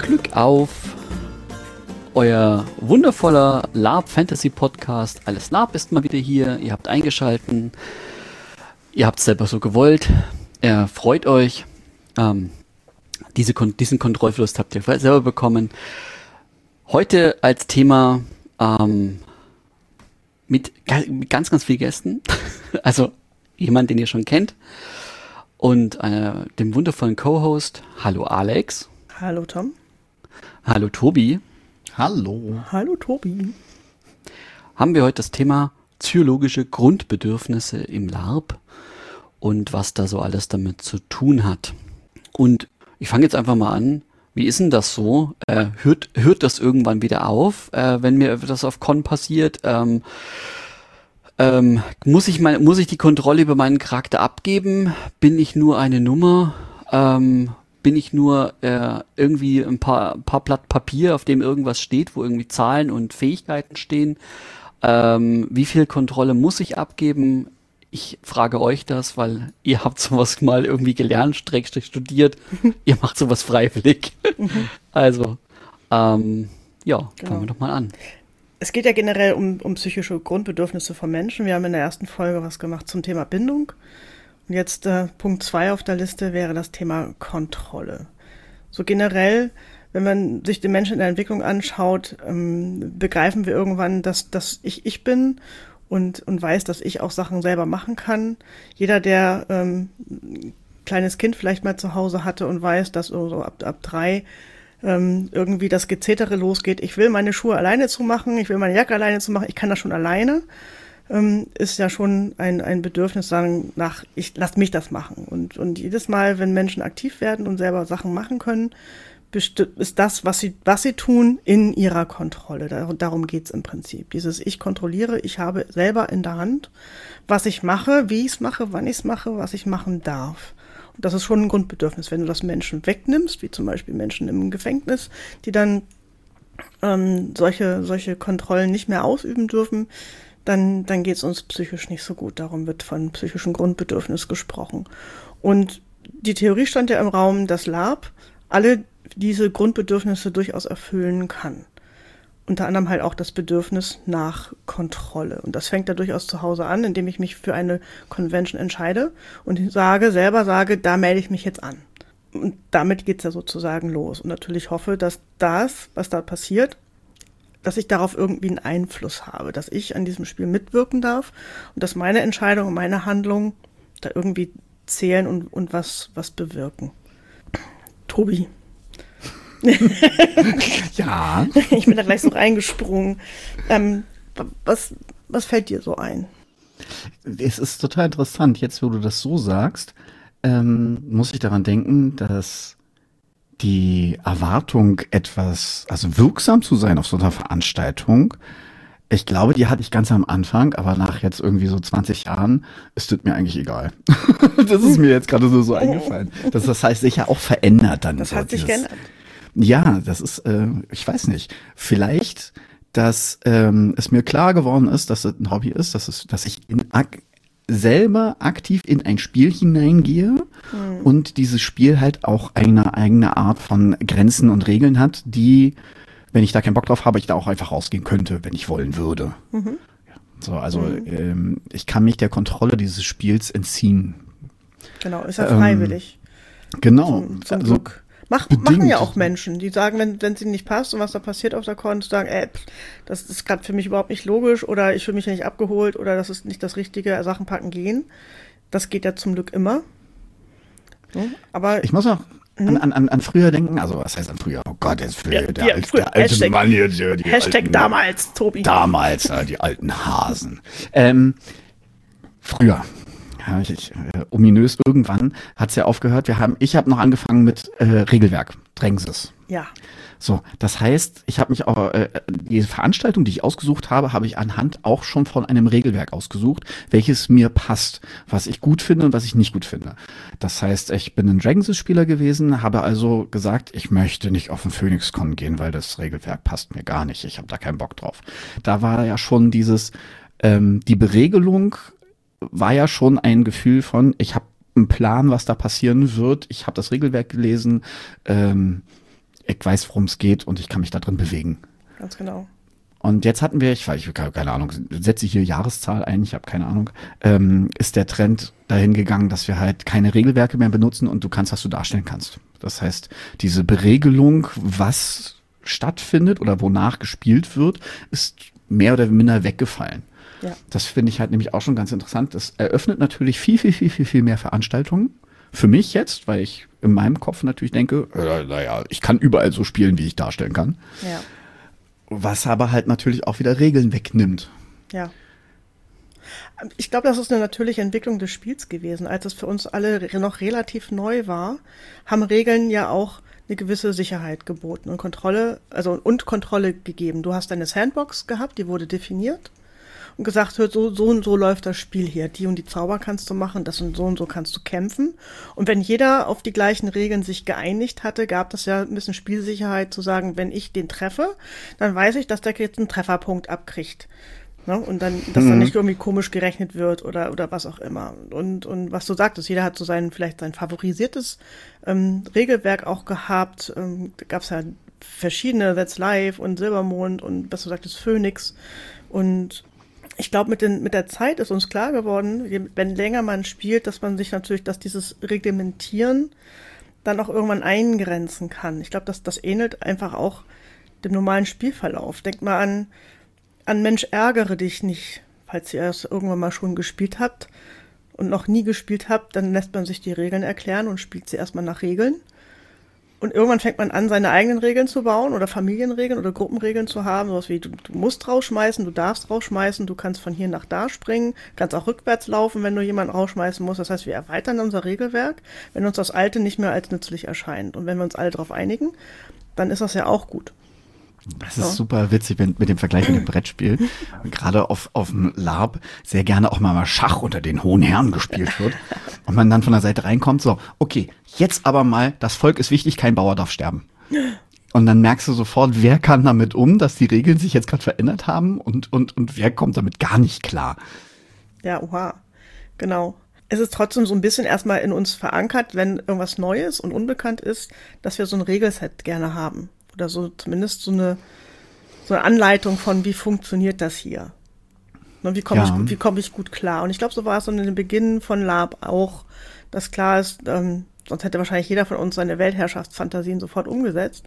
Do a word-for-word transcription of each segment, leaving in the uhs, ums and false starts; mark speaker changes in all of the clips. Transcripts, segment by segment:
Speaker 1: Glück auf! Euer wundervoller LARP-Fantasy-Podcast. Alles LARP ist mal wieder hier. Ihr habt eingeschalten. Ihr habt es selber so gewollt. Er freut euch. Ähm, diese Kon- diesen Kontrollverlust habt ihr selber bekommen. Heute als Thema ähm, mit, mit ganz, ganz vielen Gästen. Also jemand, den ihr schon kennt. Und äh, dem wundervollen Co-Host. Hallo Alex.
Speaker 2: Hallo Tom.
Speaker 1: Hallo Tobi.
Speaker 3: Hallo.
Speaker 2: Hallo Tobi.
Speaker 1: Haben wir heute das Thema psychologische Grundbedürfnisse im LARP und was da so alles damit zu tun hat. Und ich fange jetzt einfach mal an. Wie ist denn das so? Äh, hört, hört das irgendwann wieder auf, äh, wenn mir das auf Con passiert? Ähm, ähm, muss ich mein, muss ich die Kontrolle über meinen Charakter abgeben? Bin ich nur eine Nummer? Ähm, bin ich nur äh, irgendwie ein paar, ein paar Blatt Papier, auf dem irgendwas steht, wo irgendwie Zahlen und Fähigkeiten stehen? Ähm, wie viel Kontrolle muss ich abgeben? Ich frage euch das, weil ihr habt sowas mal irgendwie gelernt, Schrägstrich studiert. Ihr macht sowas freiwillig. Also, ähm, ja,
Speaker 2: Genau.
Speaker 1: fangen wir doch mal an.
Speaker 2: Es geht ja generell um, um psychische Grundbedürfnisse von Menschen. Wir haben in der ersten Folge was gemacht zum Thema Bindung. Und jetzt äh, Punkt zwei auf der Liste wäre das Thema Kontrolle. So generell, wenn man sich den Menschen in der Entwicklung anschaut, ähm, begreifen wir irgendwann, dass, dass ich ich bin und, und weiß, dass ich auch Sachen selber machen kann. Jeder, der ähm, ein kleines Kind vielleicht mal zu Hause hatte und weiß, dass so, so ab, ab drei ähm, irgendwie das Gezetere losgeht, ich will meine Schuhe alleine zu machen, ich will meine Jacke alleine zu machen, ich kann das schon alleine, ähm, ist ja schon ein, ein Bedürfnis sagen nach, ich lass mich das machen. Und, und jedes Mal, wenn Menschen aktiv werden und selber Sachen machen können, besti- ist das, was sie, was sie tun, in ihrer Kontrolle. Dar- darum geht's im Prinzip. Dieses Ich kontrolliere, ich habe selber in der Hand, was ich mache, wie ich es mache, wann ich es mache, was ich machen darf. Und das ist schon ein Grundbedürfnis. Wenn du das Menschen wegnimmst, wie zum Beispiel Menschen im Gefängnis, die dann ähm, solche, solche Kontrollen nicht mehr ausüben dürfen, dann, dann geht es uns psychisch nicht so gut. Darum wird von psychischen Grundbedürfnis gesprochen. Und die Theorie stand ja im Raum, dass LARP alle diese Grundbedürfnisse durchaus erfüllen kann. Unter anderem halt auch das Bedürfnis nach Kontrolle. Und das fängt da durchaus zu Hause an, indem ich mich für eine Convention entscheide und sage, selber sage, da melde ich mich jetzt an. Und damit geht's ja sozusagen los. Und natürlich hoffe, dass das, was da passiert, dass ich darauf irgendwie einen Einfluss habe, dass ich an diesem Spiel mitwirken darf und dass meine Entscheidung und meine Handlungen da irgendwie zählen und, und was, was bewirken. Tobi.
Speaker 3: Ja.
Speaker 2: Ich bin da gleich so reingesprungen. Ähm, was, was fällt dir so ein?
Speaker 3: Es ist total interessant, jetzt wo du das so sagst, ähm, muss ich daran denken, dass die Erwartung, etwas, also wirksam zu sein auf so einer Veranstaltung, ich glaube, die hatte ich ganz am Anfang, aber nach jetzt irgendwie so zwanzig Jahren ist das mir eigentlich egal. Das ist mir jetzt gerade so, so eingefallen. Das, das heißt, sich ja auch verändert dann.
Speaker 2: Das
Speaker 3: so
Speaker 2: hat sich
Speaker 3: dieses,
Speaker 2: geändert.
Speaker 3: Ja, das ist, äh, ich weiß nicht, vielleicht, dass ähm, es mir klar geworden ist, dass es ein Hobby ist, dass, es, dass ich in ak- selber aktiv in ein Spiel hineingehe mhm. und dieses Spiel halt auch eine eigene Art von Grenzen und Regeln hat, die, wenn ich da keinen Bock drauf habe, ich da auch einfach rausgehen könnte, wenn ich wollen würde. Mhm. Ja, so, also mhm. ähm, ich kann mich der Kontrolle dieses Spiels entziehen.
Speaker 2: Genau, ist ja freiwillig.
Speaker 3: Ähm, genau.
Speaker 2: Zum, zum
Speaker 3: also,
Speaker 2: Glück. Mach, machen ja auch Menschen, die sagen, wenn wenn es ihnen nicht passt und was da passiert auf der Con, sagen, ey, pff, das ist gerade für mich überhaupt nicht logisch oder ich fühle mich ja nicht abgeholt oder das ist nicht das Richtige, Sachen packen gehen. Das geht ja zum Glück immer. So, aber
Speaker 3: ich muss auch an, an, an, an früher denken, also was heißt an früher? Oh Gott, jetzt früher,
Speaker 2: ja,
Speaker 3: der,
Speaker 2: ja,
Speaker 3: alte,
Speaker 2: früher.
Speaker 3: der alte
Speaker 2: Hashtag,
Speaker 3: Mann hier, die, die
Speaker 2: Hashtag
Speaker 3: alten,
Speaker 2: damals, Tobi.
Speaker 3: Damals, ja, die alten Hasen. Ähm, früher. Ja, ich, ich, äh, ominös irgendwann hat's ja aufgehört. Wir haben, ich habe noch angefangen mit äh, Regelwerk, Drängsis.
Speaker 2: Ja.
Speaker 3: So, das heißt, ich habe mich auch, äh, die Veranstaltung, die ich ausgesucht habe, habe ich anhand auch schon von einem Regelwerk ausgesucht, welches mir passt, was ich gut finde und was ich nicht gut finde. Das heißt, ich bin ein Dragons-Spieler gewesen, habe also gesagt, ich möchte nicht auf den PhoenixCon gehen, weil das Regelwerk passt mir gar nicht. Ich habe da keinen Bock drauf. Da war ja schon dieses, ähm, die Beregelung war ja schon ein Gefühl von, ich habe einen Plan, was da passieren wird. Ich habe das Regelwerk gelesen, ähm, ich weiß, worum es geht und ich kann mich da drin bewegen.
Speaker 2: Ganz genau.
Speaker 3: Und jetzt hatten wir, ich weiß, ich habe keine Ahnung, setze ich hier Jahreszahl ein, ich habe keine Ahnung, ähm, ist der Trend dahin gegangen, dass wir halt keine Regelwerke mehr benutzen und du kannst, was du darstellen kannst. Das heißt, diese Beregelung, was stattfindet oder wonach gespielt wird, ist mehr oder minder weggefallen.
Speaker 2: Ja.
Speaker 3: Das finde ich halt nämlich auch schon ganz interessant. Das eröffnet natürlich viel, viel, viel, viel, viel mehr Veranstaltungen. Für mich jetzt, weil ich in meinem Kopf natürlich denke, äh, naja, ich kann überall so spielen, wie ich darstellen kann.
Speaker 2: Ja.
Speaker 3: Was aber halt natürlich auch wieder Regeln wegnimmt.
Speaker 2: Ja. Ich glaube, das ist eine natürliche Entwicklung des Spiels gewesen. Als es für uns alle noch relativ neu war, haben Regeln ja auch eine gewisse Sicherheit geboten und Kontrolle, also und Kontrolle gegeben. Du hast deine Sandbox gehabt, die wurde definiert und gesagt, so, so und so läuft das Spiel hier. Die und die Zauber kannst du machen, das und so und so kannst du kämpfen. Und wenn jeder auf die gleichen Regeln sich geeinigt hatte, gab es ja ein bisschen Spielsicherheit zu sagen, wenn ich den treffe, dann weiß ich, dass der jetzt einen Trefferpunkt abkriegt. Ne? Und dann, dass mhm. dann nicht irgendwie komisch gerechnet wird oder, oder was auch immer. Und, und was du sagtest, jeder hat so sein, vielleicht sein favorisiertes ähm, Regelwerk auch gehabt. Ähm, da gab es ja verschiedene, That's Life und Silbermond und was du sagtest, Phoenix. Und ich glaube, mit, den, mit der Zeit ist uns klar geworden, wenn länger man spielt, dass man sich natürlich, dass dieses Reglementieren dann auch irgendwann eingrenzen kann. Ich glaube, dass das ähnelt einfach auch dem normalen Spielverlauf. Denkt mal an, an Mensch, ärgere dich nicht, falls ihr es irgendwann mal schon gespielt habt und noch nie gespielt habt, dann lässt man sich die Regeln erklären und spielt sie erstmal nach Regeln. Und irgendwann fängt man an, seine eigenen Regeln zu bauen oder Familienregeln oder Gruppenregeln zu haben. Sowas wie, du, du musst rausschmeißen, du darfst rausschmeißen, du kannst von hier nach da springen, kannst auch rückwärts laufen, wenn du jemanden rausschmeißen musst. Das heißt, wir erweitern unser Regelwerk, wenn uns das Alte nicht mehr als nützlich erscheint. Und wenn wir uns alle darauf einigen, dann ist das ja auch gut.
Speaker 3: Das ist ja super witzig wenn, mit dem Vergleich mit dem Brettspiel. Gerade auf, auf dem LARP sehr gerne auch mal Schach unter den hohen Herren gespielt wird. Und man dann von der Seite reinkommt, so, okay, jetzt aber mal, das Volk ist wichtig, kein Bauer darf sterben. Und dann merkst du sofort, wer kann damit um, dass die Regeln sich jetzt gerade verändert haben und, und, und wer kommt damit gar nicht klar.
Speaker 2: Ja, oha, genau. Es ist trotzdem so ein bisschen erstmal in uns verankert, wenn irgendwas Neues und unbekannt ist, dass wir so ein Regelset gerne haben. Oder so zumindest so eine, so eine Anleitung von, wie funktioniert das hier? Und wie komme
Speaker 3: ja.
Speaker 2: ich, wie komme ich gut klar? Und ich glaube, so war es so in den Beginn von LARP auch, dass klar ist, ähm, sonst hätte wahrscheinlich jeder von uns seine Weltherrschaftsfantasien sofort umgesetzt.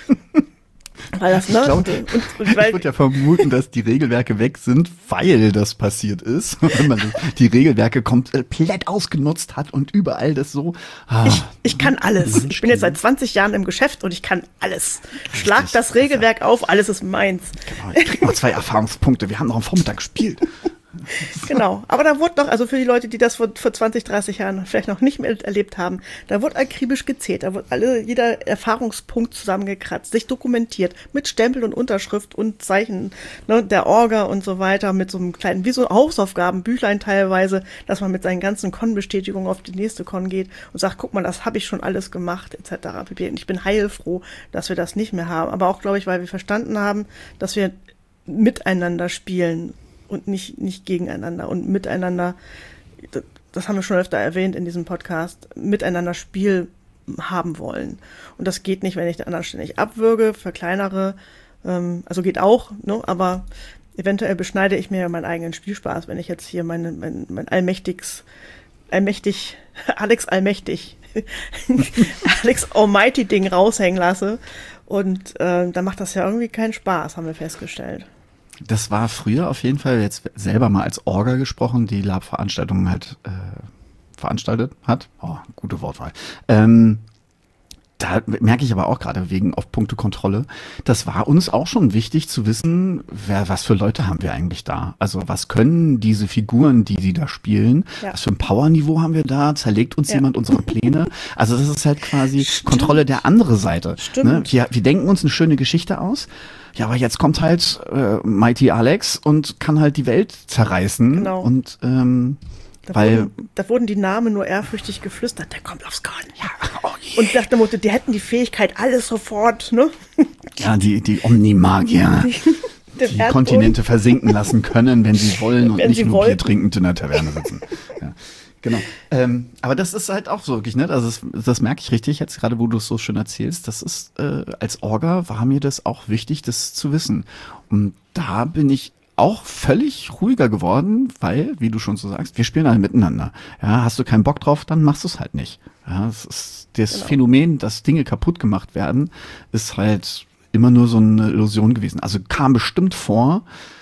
Speaker 2: Weil das, ne?
Speaker 3: Ich, glaub,
Speaker 2: und, und, und,
Speaker 3: ich würde ja vermuten, dass die Regelwerke weg sind, weil das passiert ist. Wenn man die Regelwerke komplett ausgenutzt hat und überall das so. Ah,
Speaker 2: ich, ich kann alles. Ich bin jetzt seit zwanzig Jahren im Geschäft und ich kann alles. Schlag Richtig, das Regelwerk ja. auf, alles ist meins.
Speaker 3: Genau, ich krieg mal zwei Erfahrungspunkte. Wir haben noch am Vormittag gespielt.
Speaker 2: Genau, aber da wurde noch, also für die Leute, die das vor, vor zwanzig, dreißig Jahren vielleicht noch nicht mehr erlebt haben, da wurde akribisch gezählt, da wurde alle, jeder Erfahrungspunkt zusammengekratzt, sich dokumentiert, mit Stempel und Unterschrift und Zeichen, ne, der Orga und so weiter, mit so einem kleinen, wie so Hausaufgabenbüchlein teilweise, dass man mit seinen ganzen Con-Bestätigungen auf die nächste Con geht und sagt, guck mal, das habe ich schon alles gemacht, et cetera. Ich bin heilfroh, dass wir das nicht mehr haben, aber auch, glaube ich, weil wir verstanden haben, dass wir miteinander spielen und nicht, nicht gegeneinander und miteinander, das haben wir schon öfter erwähnt in diesem Podcast, miteinander Spiel haben wollen. Und das geht nicht, wenn ich den anderen ständig abwürge, verkleinere, ähm, also geht auch, ne, aber eventuell beschneide ich mir meinen eigenen Spielspaß, wenn ich jetzt hier meine, mein, mein allmächtiges, allmächtig, Alex allmächtig, Alex Almighty Ding raushängen lasse und äh, dann macht das ja irgendwie keinen Spaß, haben wir festgestellt.
Speaker 3: Das war früher auf jeden Fall, jetzt selber mal als Orga gesprochen, die LARP-Veranstaltungen halt äh, veranstaltet hat. Oh, gute Wortwahl. Ähm, da merke ich aber auch gerade wegen auf Punkte Kontrolle, das war uns auch schon wichtig zu wissen, wer, was für Leute haben wir eigentlich da? Also was können diese Figuren, die die da spielen, ja. was für ein Powerniveau haben wir da? Zerlegt uns ja. jemand unsere Pläne? Also das ist halt quasi Stimmt. Kontrolle der andere Seite.
Speaker 2: Stimmt.
Speaker 3: Ne? Wir, wir denken uns eine schöne Geschichte aus. Ja, aber jetzt kommt halt äh, Mighty Alex und kann halt die Welt zerreißen.
Speaker 2: Genau.
Speaker 3: Und ähm,
Speaker 2: da
Speaker 3: weil
Speaker 2: wurden, da wurden die Namen nur ehrfürchtig geflüstert. Der kommt aufs Korn.
Speaker 3: Ja, oh yeah.
Speaker 2: Und nach dem Motto, die hätten die Fähigkeit, alles sofort, ne?
Speaker 3: Ja, die die Omnimagier, die Kontinente versinken lassen können, wenn sie wollen und
Speaker 2: wenn
Speaker 3: nicht
Speaker 2: sie
Speaker 3: nur
Speaker 2: wollten.
Speaker 3: Bier trinkend in der Taverne sitzen. Ja. Genau. Ähm, aber das ist halt auch so wirklich, ne? Also das, das merke ich richtig jetzt gerade, wo du es so schön erzählst. Das ist, äh, als Orga war mir das auch wichtig, das zu wissen. Und da bin ich auch völlig ruhiger geworden, weil, wie du schon so sagst, wir spielen alle miteinander. Ja, hast du keinen Bock drauf, dann machst du es halt nicht. Ja, das ist das genau. Phänomen, dass Dinge kaputt gemacht werden, ist halt immer nur so eine Illusion gewesen. Also kam bestimmt vor.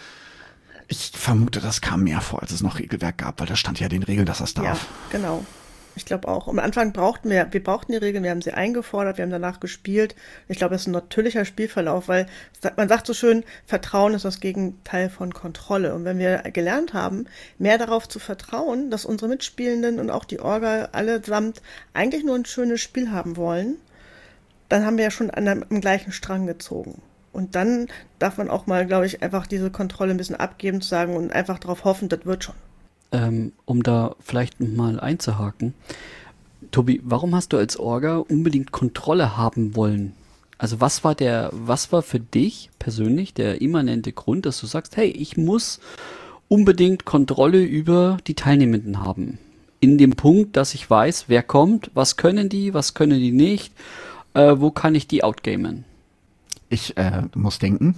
Speaker 3: Ich vermute, das kam mehr vor, als es noch Regelwerk gab, weil da stand ja den Regeln, dass das darf.
Speaker 2: Ja, genau. Ich glaube auch. Am Anfang brauchten wir, wir brauchten die Regeln, wir haben sie eingefordert, wir haben danach gespielt. Ich glaube, das ist ein natürlicher Spielverlauf, weil man sagt so schön, Vertrauen ist das Gegenteil von Kontrolle. Und wenn wir gelernt haben, mehr darauf zu vertrauen, dass unsere Mitspielenden und auch die Orga allesamt eigentlich nur ein schönes Spiel haben wollen, dann haben wir ja schon an einem, am gleichen Strang gezogen. Und dann darf man auch mal, glaube ich, einfach diese Kontrolle ein bisschen abgeben, zu sagen und einfach darauf hoffen, das wird schon.
Speaker 1: Ähm, um da vielleicht mal einzuhaken. Tobi, warum hast du als Orga unbedingt Kontrolle haben wollen? Also was war der, was war für dich persönlich der immanente Grund, dass du sagst, hey, ich muss unbedingt Kontrolle über die Teilnehmenden haben? In dem Punkt, dass ich weiß, wer kommt, was können die, was können die nicht, äh, wo kann ich die outgamen?
Speaker 3: Ich äh, muss denken.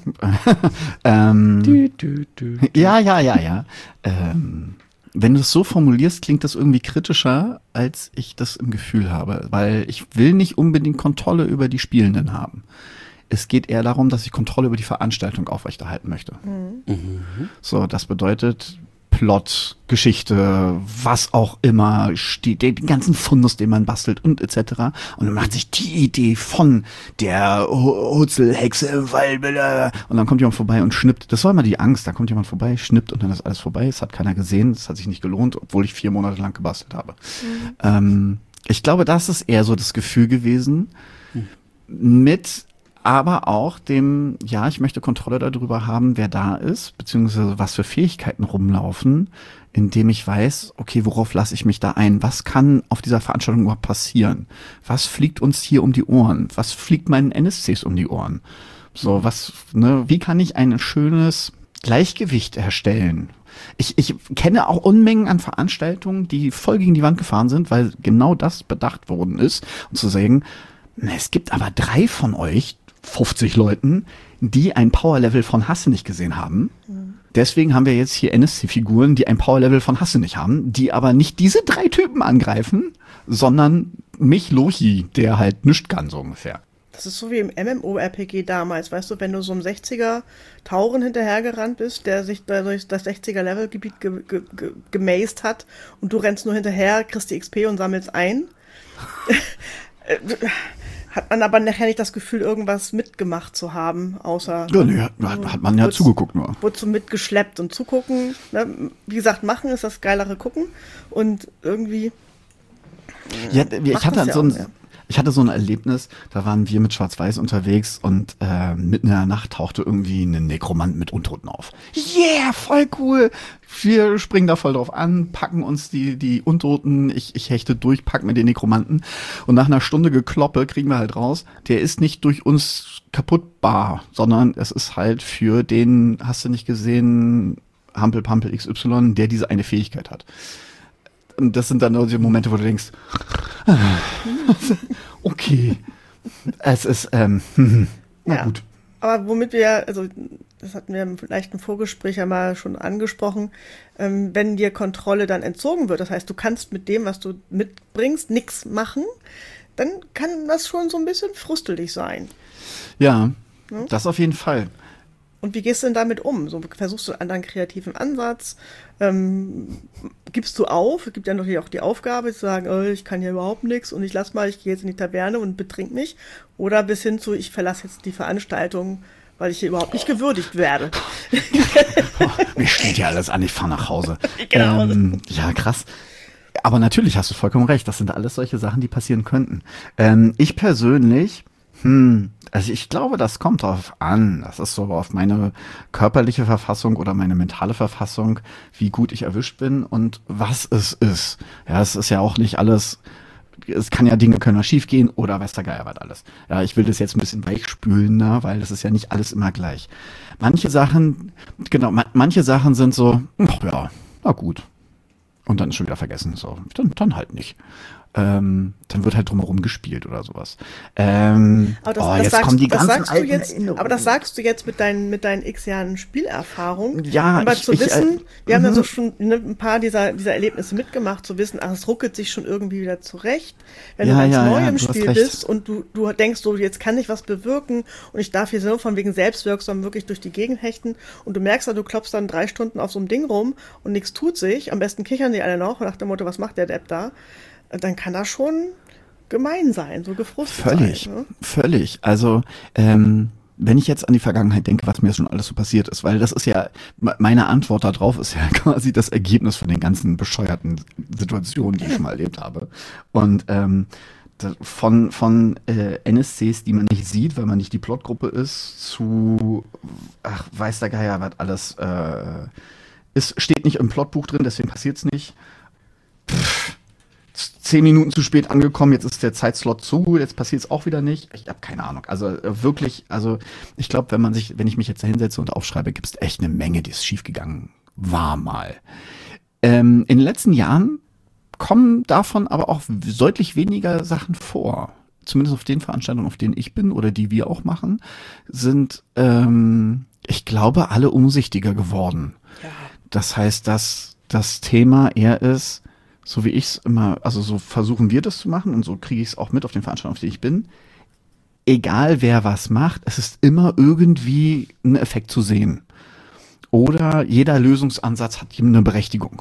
Speaker 3: ähm,
Speaker 1: du, du, du, du.
Speaker 3: Ja, ja, ja, ja. Ähm, wenn du es so formulierst, klingt das irgendwie kritischer, als ich das im Gefühl habe. Weil ich will nicht unbedingt Kontrolle über die Spielenden haben. Es geht eher darum, dass ich Kontrolle über die Veranstaltung aufrechterhalten möchte. Mhm. So, das bedeutet Plot, Geschichte, was auch immer steht, den ganzen Fundus, den man bastelt und et cetera. Und dann macht sich die Idee von der Hutzelhexe, weil und dann kommt jemand vorbei und schnippt. Das war immer die Angst, da kommt jemand vorbei, schnippt und dann ist alles vorbei. Es hat keiner gesehen, es hat sich nicht gelohnt, obwohl ich vier Monate lang gebastelt habe. Mhm. Ähm, ich glaube, das ist eher so das Gefühl gewesen, mhm. mit aber auch dem, ja, ich möchte Kontrolle darüber haben, wer da ist, beziehungsweise was für Fähigkeiten rumlaufen, indem ich weiß, okay, worauf lasse ich mich da ein? Was kann auf dieser Veranstaltung überhaupt passieren? Was fliegt uns hier um die Ohren? Was fliegt meinen N S Cs um die Ohren? So, was, ne, wie kann ich ein schönes Gleichgewicht erstellen? Ich, ich kenne auch Unmengen an Veranstaltungen, die voll gegen die Wand gefahren sind, weil genau das bedacht worden ist. Und zu sagen, na, es gibt aber drei von euch, fünfzig Leuten, die ein Power-Level von Hasse nicht gesehen haben. Mhm. Deswegen haben wir jetzt hier N S C-Figuren, die ein Power-Level von Hasse nicht haben, die aber nicht diese drei Typen angreifen, sondern mich, Lochi, der halt nichts kann, so ungefähr.
Speaker 2: Das ist so wie im MMORPG damals, weißt du, wenn du so einem sechziger Tauren hinterhergerannt bist, der sich durch das sechziger Levelgebiet ge- ge- ge- gemazed hat und du rennst nur hinterher, kriegst die X P und sammelst ein. Hat man aber nachher nicht das Gefühl, irgendwas mitgemacht zu haben, außer...
Speaker 3: Ja, nee, hat, hat man ja zugeguckt nur.
Speaker 2: Wurde so mitgeschleppt und zugucken. Ne? Wie gesagt, machen ist das geilere Gucken und irgendwie...
Speaker 3: Ja, ich hatte
Speaker 2: ja
Speaker 3: so ein...
Speaker 2: Auch, ja.
Speaker 3: Ich hatte so ein Erlebnis, da waren wir mit Schwarz-Weiß unterwegs und äh, mitten in der Nacht tauchte irgendwie ein Nekromant mit Untoten auf. Yeah, voll cool! Wir springen da voll drauf an, packen uns die die Untoten, ich, ich hechte durch, packen mit den Nekromanten und nach einer Stunde Gekloppe kriegen wir halt raus, der ist nicht durch uns kaputtbar, sondern es ist halt für den, hast du nicht gesehen, Hampelpampel X Y, der diese eine Fähigkeit hat. Und das sind dann nur die Momente, wo du denkst, okay, es ist, ähm, na
Speaker 2: ja,
Speaker 3: gut.
Speaker 2: Aber womit wir, also das hatten wir im leichten Vorgespräch ja mal schon angesprochen, ähm, wenn dir Kontrolle dann entzogen wird, das heißt, du kannst mit dem, was du mitbringst, nichts machen, dann kann das schon so ein bisschen frustelig sein.
Speaker 3: Ja, ja? Das auf jeden Fall.
Speaker 2: Und wie gehst du denn damit um? So, versuchst du einen anderen kreativen Ansatz? Ähm, gibst du auf? Es gibt ja natürlich auch die Aufgabe zu sagen, oh, ich kann hier überhaupt nichts und ich lass mal, ich gehe jetzt in die Taverne und betrink mich. Oder bis hin zu, ich verlasse jetzt die Veranstaltung, weil ich hier überhaupt nicht gewürdigt werde.
Speaker 3: Boah, mir steht ja alles an, ich fahre nach Hause.
Speaker 2: Genau.
Speaker 3: Ähm, ja, krass. Aber natürlich hast du vollkommen recht, das sind alles solche Sachen, die passieren könnten. Ähm, ich persönlich... Hm, also ich glaube, das kommt drauf an. Das ist so auf meine körperliche Verfassung oder meine mentale Verfassung, wie gut ich erwischt bin und was es ist. Ja, es ist ja auch nicht alles, es kann ja Dinge können schief gehen oder weiß der Geier was alles. Ja, ich will das jetzt ein bisschen weichspülen, ne, weil das ist ja nicht alles immer gleich. Manche Sachen, genau, ma- manche Sachen sind so, ach ja, na gut. Und dann ist schon wieder vergessen. So, dann, dann halt nicht. Ähm, dann wird halt drumherum gespielt oder sowas. Ähm,
Speaker 2: aber das,
Speaker 3: oh,
Speaker 2: das
Speaker 3: jetzt
Speaker 2: sagst,
Speaker 3: kommen die
Speaker 2: das
Speaker 3: ganzen
Speaker 2: sagst du
Speaker 3: alten
Speaker 2: jetzt,
Speaker 3: Erinnerungen.
Speaker 2: aber das sagst du jetzt mit deinen, mit deinen x Jahren Spielerfahrung.
Speaker 3: Ja,
Speaker 2: aber
Speaker 3: ich,
Speaker 2: zu
Speaker 3: ich,
Speaker 2: wissen,
Speaker 3: äh,
Speaker 2: wir haben ja
Speaker 3: mhm.
Speaker 2: so schon ne, ein paar dieser, dieser Erlebnisse mitgemacht, zu wissen, ach, es ruckelt sich schon irgendwie wieder zurecht. Wenn
Speaker 3: Ja,
Speaker 2: du ganz
Speaker 3: ja,
Speaker 2: neu
Speaker 3: ja,
Speaker 2: im
Speaker 3: du hast
Speaker 2: Spiel
Speaker 3: recht.
Speaker 2: bist und du, du denkst so, jetzt kann ich was bewirken und ich darf hier so von wegen selbstwirksam wirklich durch die Gegend hechten und du merkst dann, du klopfst dann drei Stunden auf so einem Ding rum und nichts tut sich. Am besten kichern die alle noch nach dem Motto, was macht der Depp da? Dann kann das schon gemein sein, so gefrustet
Speaker 3: Völlig,
Speaker 2: sein. Ne?
Speaker 3: völlig. Also, ähm, wenn ich jetzt an die Vergangenheit denke, was mir schon alles so passiert ist, weil das ist ja, meine Antwort darauf ist ja quasi das Ergebnis von den ganzen bescheuerten Situationen, die ich schon mal erlebt habe. Und ähm, von, von äh, N S Cs, die man nicht sieht, weil man nicht die Plotgruppe ist, zu, ach, weiß der Geier, was alles, äh, es steht nicht im Plotbuch drin, deswegen passiert's nicht. Pff. Zehn Minuten zu spät angekommen, jetzt ist der Zeitslot zu, jetzt passiert es auch wieder nicht. Ich habe keine Ahnung. Also äh, wirklich, also ich glaube, wenn man sich, wenn ich mich jetzt da hinsetze und aufschreibe, gibt es echt eine Menge, die ist schiefgegangen war mal. Ähm, in den letzten Jahren kommen davon aber auch deutlich weniger Sachen vor. Zumindest auf den Veranstaltungen, auf denen ich bin oder die wir auch machen, sind, ähm, ich glaube, alle umsichtiger geworden.
Speaker 2: Ja.
Speaker 3: Das heißt, dass das Thema eher ist, so wie ich es immer, also so versuchen wir das zu machen und so kriege ich es auch mit auf den Veranstaltungen, auf denen ich bin. Egal wer was macht, es ist immer irgendwie ein Effekt zu sehen. Oder jeder Lösungsansatz hat ihm eine Berechtigung.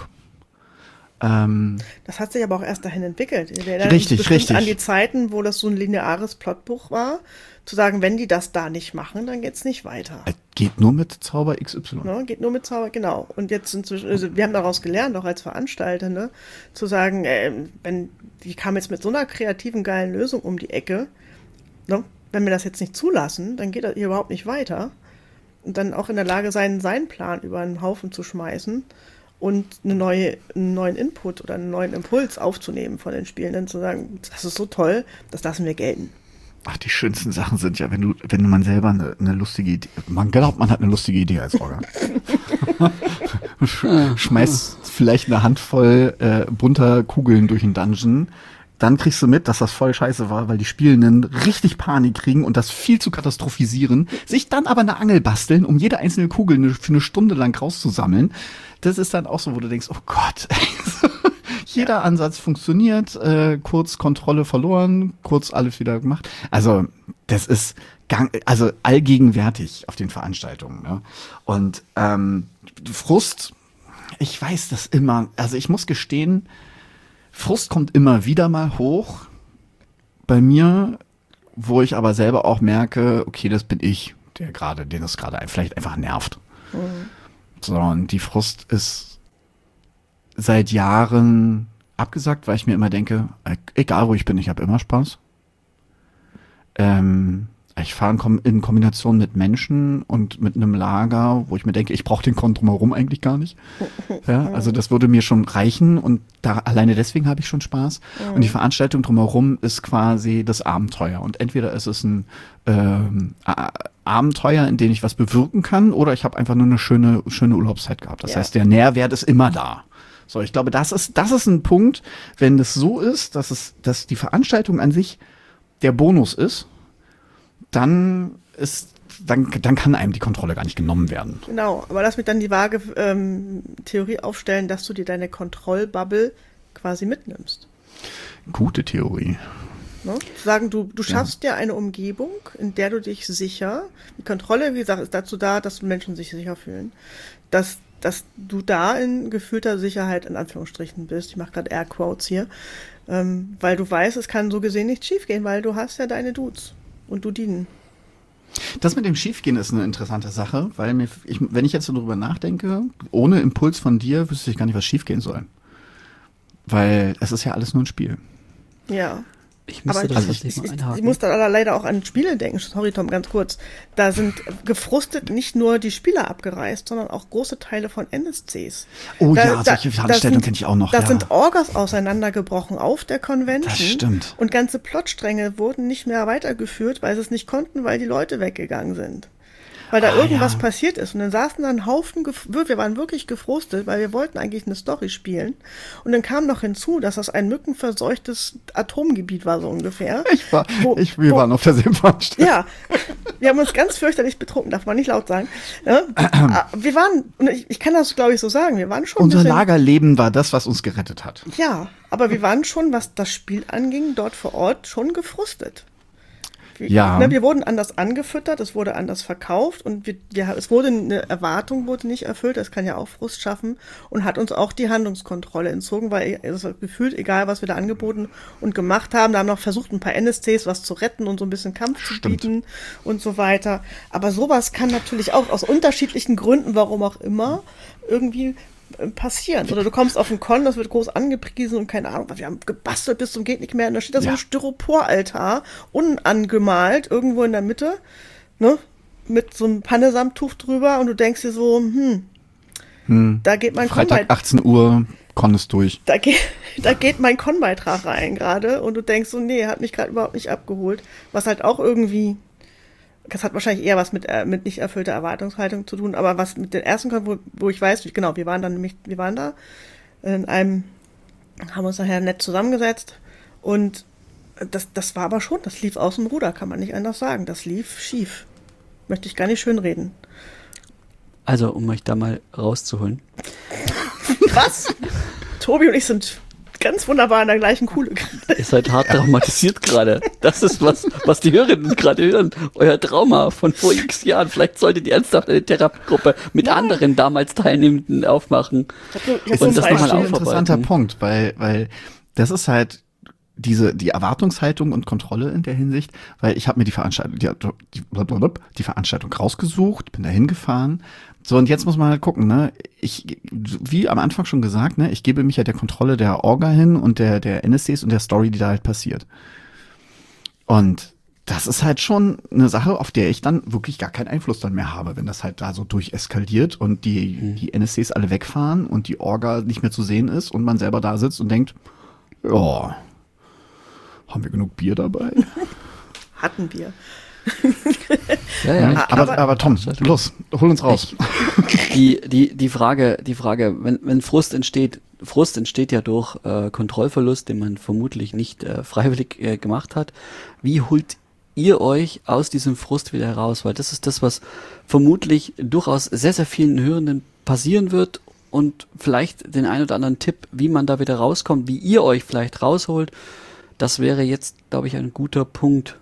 Speaker 3: Ähm,
Speaker 2: das hat sich aber auch erst dahin entwickelt. Wir erinnern
Speaker 3: richtig,
Speaker 2: uns
Speaker 3: richtig.
Speaker 2: An die Zeiten, wo das so ein lineares Plotbuch war, zu sagen, wenn die das da nicht machen, dann geht's nicht weiter.
Speaker 3: Es geht nur mit Zauber X Y.
Speaker 2: Ne, geht nur mit Zauber, genau. Und jetzt inzwischen, also wir haben daraus gelernt, auch als Veranstalter, ne, zu sagen, äh, wenn die kam jetzt mit so einer kreativen, geilen Lösung um die Ecke, ne, wenn wir das jetzt nicht zulassen, dann geht das hier überhaupt nicht weiter. Und dann auch in der Lage sein, seinen Plan über einen Haufen zu schmeißen und eine neue, einen neuen Input oder einen neuen Impuls aufzunehmen von den Spielenden, zu sagen, das ist so toll, das lassen wir gelten.
Speaker 3: Ach, die schönsten Sachen sind ja, wenn du, wenn man selber eine, eine lustige Idee, man glaubt, man hat eine lustige Idee als Orga. Schmeißt vielleicht eine Handvoll äh, bunter Kugeln durch den Dungeon, dann kriegst du mit, dass das voll scheiße war, weil die Spielenden richtig Panik kriegen und das viel zu katastrophisieren, sich dann aber eine Angel basteln, um jede einzelne Kugel eine, für eine Stunde lang rauszusammeln. Das ist dann auch so, wo du denkst, oh Gott, jeder ja. Ansatz funktioniert, äh, kurz Kontrolle verloren, kurz alles wieder gemacht. Also das ist gang, also allgegenwärtig auf den Veranstaltungen. Ne? Und ähm, Frust, ich weiß das immer, also ich muss gestehen, Frust kommt immer wieder mal hoch bei mir, wo ich aber selber auch merke, okay, das bin ich, der gerade, den es gerade vielleicht einfach nervt. Mhm. So, und die Frust ist seit Jahren abgesagt, weil ich mir immer denke, egal wo ich bin, ich habe immer Spaß. Ähm, ich fahre in Kombination mit Menschen und mit einem Lager, wo ich mir denke, ich brauche den Kon drumherum eigentlich gar nicht. Ja, also das würde mir schon reichen und da alleine deswegen habe ich schon Spaß. Mhm. Und die Veranstaltung drumherum ist quasi das Abenteuer. Und entweder ist es ein ähm, Abenteuer, in dem ich was bewirken kann, oder ich habe einfach nur eine schöne, schöne Urlaubszeit gehabt. Das ja. heißt, der Nährwert ist immer da. So, ich glaube, das ist, das ist ein Punkt, wenn es so ist, dass es, dass die Veranstaltung an sich der Bonus ist, dann ist, dann, dann kann einem die Kontrolle gar nicht genommen werden.
Speaker 2: Genau, aber lass mich dann die vage ähm, Theorie aufstellen, dass du dir deine Kontrollbubble quasi mitnimmst.
Speaker 3: Gute Theorie.
Speaker 2: Ne? Zu sagen, du, du schaffst ja. dir eine Umgebung, in der du dich sicher, die Kontrolle, wie gesagt, ist dazu da, dass Menschen sich sicher fühlen, dass dass du da in gefühlter Sicherheit in Anführungsstrichen bist. Ich mache gerade Airquotes hier, ähm, weil du weißt, es kann so gesehen nicht schiefgehen, weil du hast ja deine Dudes und du dienen.
Speaker 3: Das mit dem Schiefgehen ist eine interessante Sache, weil mir, ich, wenn ich jetzt so drüber nachdenke, ohne Impuls von dir wüsste ich gar nicht, was schiefgehen soll. Weil es ist ja alles nur ein Spiel.
Speaker 2: Ja.
Speaker 1: Ich müsste
Speaker 2: aber
Speaker 1: das
Speaker 2: ich,
Speaker 1: tatsächlich
Speaker 2: ich,
Speaker 1: mal einhaken.
Speaker 2: Ich muss da leider auch an Spiele denken. Sorry, Tom, ganz kurz. Da sind gefrustet nicht nur die Spieler abgereist, sondern auch große Teile von N S Cs.
Speaker 3: Oh
Speaker 2: da,
Speaker 3: ja,
Speaker 2: da,
Speaker 3: solche Veranstaltungen kenne ich auch noch.
Speaker 2: Da
Speaker 3: ja.
Speaker 2: sind Orgas auseinandergebrochen auf der Convention.
Speaker 3: Das stimmt.
Speaker 2: Und ganze Plotstränge wurden nicht mehr weitergeführt, weil sie es nicht konnten, weil die Leute weggegangen sind. weil da
Speaker 3: Ah,
Speaker 2: irgendwas
Speaker 3: ja.
Speaker 2: passiert ist. Und dann saßen da ein Haufen, gef- wir waren wirklich gefrustet, weil wir wollten eigentlich eine Story spielen. Und dann kam noch hinzu, dass das ein mückenverseuchtes Atomgebiet war, so ungefähr.
Speaker 3: Ich war,
Speaker 2: Wo-
Speaker 3: ich, wir
Speaker 2: wo-
Speaker 3: waren auf der Seebahnstelle.
Speaker 2: Ja, wir haben uns ganz fürchterlich betrunken, darf man nicht laut sagen. Ja? Wir waren, und ich, ich kann das glaube ich so sagen, wir waren schon ein
Speaker 3: Unser
Speaker 2: bisschen,
Speaker 3: Lagerleben war das, was uns gerettet hat.
Speaker 2: ja, aber wir waren schon, was das Spiel anging, dort vor Ort schon gefrustet. Wir,
Speaker 3: Ja.
Speaker 2: ne, wir wurden anders angefüttert, es wurde anders verkauft und wir, wir, es wurde eine Erwartung wurde nicht erfüllt, das kann ja auch Frust schaffen und hat uns auch die Handlungskontrolle entzogen, weil es gefühlt, egal was wir da angeboten und gemacht haben, da haben noch versucht, ein paar N S Cs was zu retten und so ein bisschen Kampf zu
Speaker 3: Stimmt.
Speaker 2: bieten und so weiter. Aber sowas kann natürlich auch aus unterschiedlichen Gründen, warum auch immer, irgendwie äh, passieren. Oder du kommst auf einen Con, das wird groß angepriesen und keine Ahnung, wir haben gebastelt bis zum geht nicht mehr und da steht da so
Speaker 3: Ja.
Speaker 2: ein Styroporaltar, unangemalt, irgendwo in der Mitte, ne, mit so einem Pannesamttuch drüber und du denkst dir so, hm,
Speaker 3: Hm.
Speaker 2: da geht mein
Speaker 3: Freitag
Speaker 2: Con-Beitrag,
Speaker 3: achtzehn Uhr, Con ist durch.
Speaker 2: da geht, da geht mein Con-Beitrag rein gerade und du denkst so, nee, hat mich gerade überhaupt nicht abgeholt, was halt auch irgendwie, das hat wahrscheinlich eher was mit, äh, mit nicht erfüllter Erwartungshaltung zu tun, aber was mit den ersten Con, wo, wo ich weiß, genau, wir waren dann nämlich, wir waren da in einem, haben uns nachher nett zusammengesetzt und das, das war aber schon, das lief aus dem Ruder, kann man nicht anders sagen. Das lief schief. Möchte ich gar nicht schönreden.
Speaker 1: Also, um euch da mal rauszuholen.
Speaker 2: Was? Tobi und ich sind ganz wunderbar in der gleichen Kuhle.
Speaker 1: Ihr seid hart traumatisiert gerade. Das ist was, was die Hörerinnen gerade hören. Euer Trauma von vor x Jahren. Vielleicht solltet ihr ernsthaft eine Therapiegruppe mit anderen damals Teilnehmenden aufmachen.
Speaker 2: Ich hab nur- ich hab
Speaker 3: Es
Speaker 2: so
Speaker 1: Und
Speaker 2: ein
Speaker 1: das
Speaker 3: ist
Speaker 1: nochmal
Speaker 2: Beispiel.
Speaker 3: ein interessanter
Speaker 1: aufarbeiten.
Speaker 3: Punkt, weil, weil das ist halt diese, die Erwartungshaltung und Kontrolle in der Hinsicht, weil ich habe mir die Veranstaltung, die, die, die Veranstaltung rausgesucht, bin da hingefahren. So, und jetzt muss man halt gucken, ne? Ich, wie am Anfang schon gesagt, ne, ich gebe mich ja der Kontrolle der Orga hin und der, der N S Cs und der Story, die da halt passiert. Und das ist halt schon eine Sache, auf der ich dann wirklich gar keinen Einfluss dann mehr habe, wenn das halt da so durcheskaliert und die,
Speaker 1: Mhm.
Speaker 3: die N S Cs alle wegfahren und die Orga nicht mehr zu sehen ist und man selber da sitzt und denkt, ja, haben wir genug Bier dabei?
Speaker 2: Hatten wir.
Speaker 1: Ja, ja, ich
Speaker 3: aber, aber,
Speaker 2: aber-
Speaker 3: Tom, los, hol uns raus.
Speaker 1: Die, die, die Frage, die Frage, wenn, wenn Frust entsteht, Frust entsteht ja durch äh, Kontrollverlust, den man vermutlich nicht äh, freiwillig äh, gemacht hat. Wie holt ihr euch aus diesem Frust wieder heraus? Weil das ist das, was vermutlich durchaus sehr, sehr vielen Hörenden passieren wird und vielleicht den ein oder anderen Tipp, wie man da wieder rauskommt, wie ihr euch vielleicht rausholt, das wäre jetzt, glaube ich, ein guter Punkt.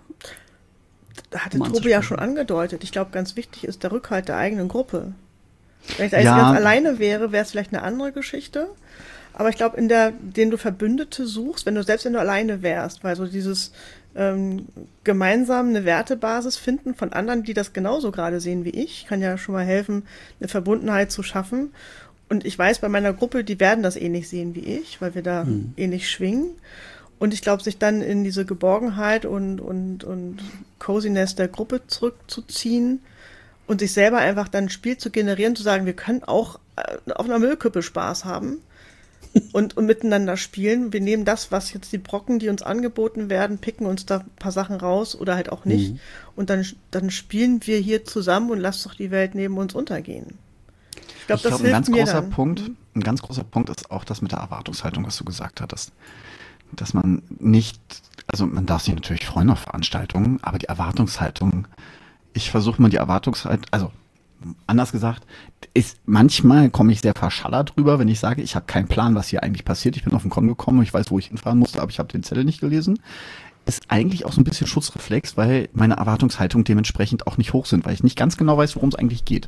Speaker 2: Da hatte
Speaker 1: Um
Speaker 2: Tobi ja
Speaker 1: anzusprechen.
Speaker 2: schon angedeutet. Ich glaube, ganz wichtig ist der Rückhalt der eigenen Gruppe. Wenn ich da jetzt
Speaker 3: Ja.
Speaker 2: ganz alleine wäre, wäre es vielleicht eine andere Geschichte. Aber ich glaube, in der, den du Verbündete suchst, wenn du selbst wenn du alleine wärst, weil so dieses ähm, gemeinsam eine Wertebasis finden von anderen, die das genauso gerade sehen wie ich, kann ja schon mal helfen, eine Verbundenheit zu schaffen. Und ich weiß bei meiner Gruppe, die werden das ähnlich sehen wie ich, weil wir da
Speaker 1: Hm.
Speaker 2: ähnlich schwingen. Und ich glaube, sich dann in diese Geborgenheit und, und, und Coziness der Gruppe zurückzuziehen und sich selber einfach dann ein Spiel zu generieren, zu sagen, wir können auch äh, auf einer Müllkippe Spaß haben und, und miteinander spielen. Wir nehmen das, was jetzt die Brocken, die uns angeboten werden, picken uns da ein paar Sachen raus oder halt auch nicht.
Speaker 1: Mhm.
Speaker 2: Und dann, dann spielen wir hier zusammen und lasst doch die Welt neben uns untergehen. Ich glaube,
Speaker 3: Ich
Speaker 2: das
Speaker 3: glaube, ein
Speaker 2: hilft
Speaker 3: ganz
Speaker 2: mir
Speaker 3: großer
Speaker 2: dann.
Speaker 3: Punkt, ein ganz großer Punkt ist auch das mit der Erwartungshaltung, was du gesagt hattest. Dass man nicht, also man darf sich natürlich freuen auf Veranstaltungen, aber die Erwartungshaltung, ich versuche mal die Erwartungshaltung, also anders gesagt, ist manchmal komme ich sehr verschallert drüber, wenn ich sage, ich habe keinen Plan, was hier eigentlich passiert. Ich bin auf den Con gekommen, ich weiß, wo ich hinfahren musste, aber ich habe den Zettel nicht gelesen. Ist eigentlich auch so ein bisschen Schutzreflex, weil meine Erwartungshaltung dementsprechend auch nicht hoch sind, weil ich nicht ganz genau weiß, worum es eigentlich geht.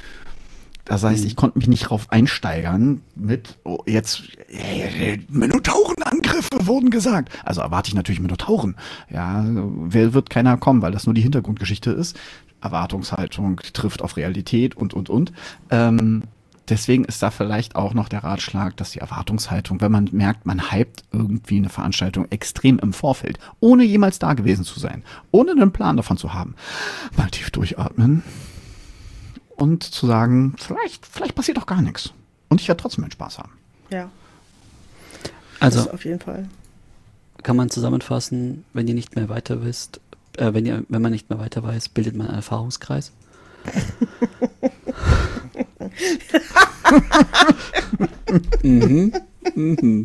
Speaker 3: Das heißt, ich konnte mich nicht drauf einsteigern mit, oh, jetzt, äh, Minotaurenangriffe wurden gesagt. Also erwarte ich natürlich Minotauren. Ja, wer wird keiner kommen, weil das nur die Hintergrundgeschichte ist. Erwartungshaltung trifft auf Realität und, und, und. Ähm, deswegen ist da vielleicht auch noch der Ratschlag, dass die Erwartungshaltung, wenn man merkt, man hypt irgendwie eine Veranstaltung extrem im Vorfeld, ohne jemals da gewesen zu sein, ohne einen Plan davon zu haben, mal tief durchatmen. Und zu sagen, vielleicht, vielleicht passiert doch gar nichts. Und ich werde trotzdem meinen Spaß haben.
Speaker 2: Ja,
Speaker 1: Also
Speaker 2: das auf jeden Fall.
Speaker 1: kann man zusammenfassen, wenn ihr nicht mehr weiter wisst, äh, wenn ihr, wenn man nicht mehr weiter weiß, bildet man einen Erfahrungskreis. mhm. Mhm.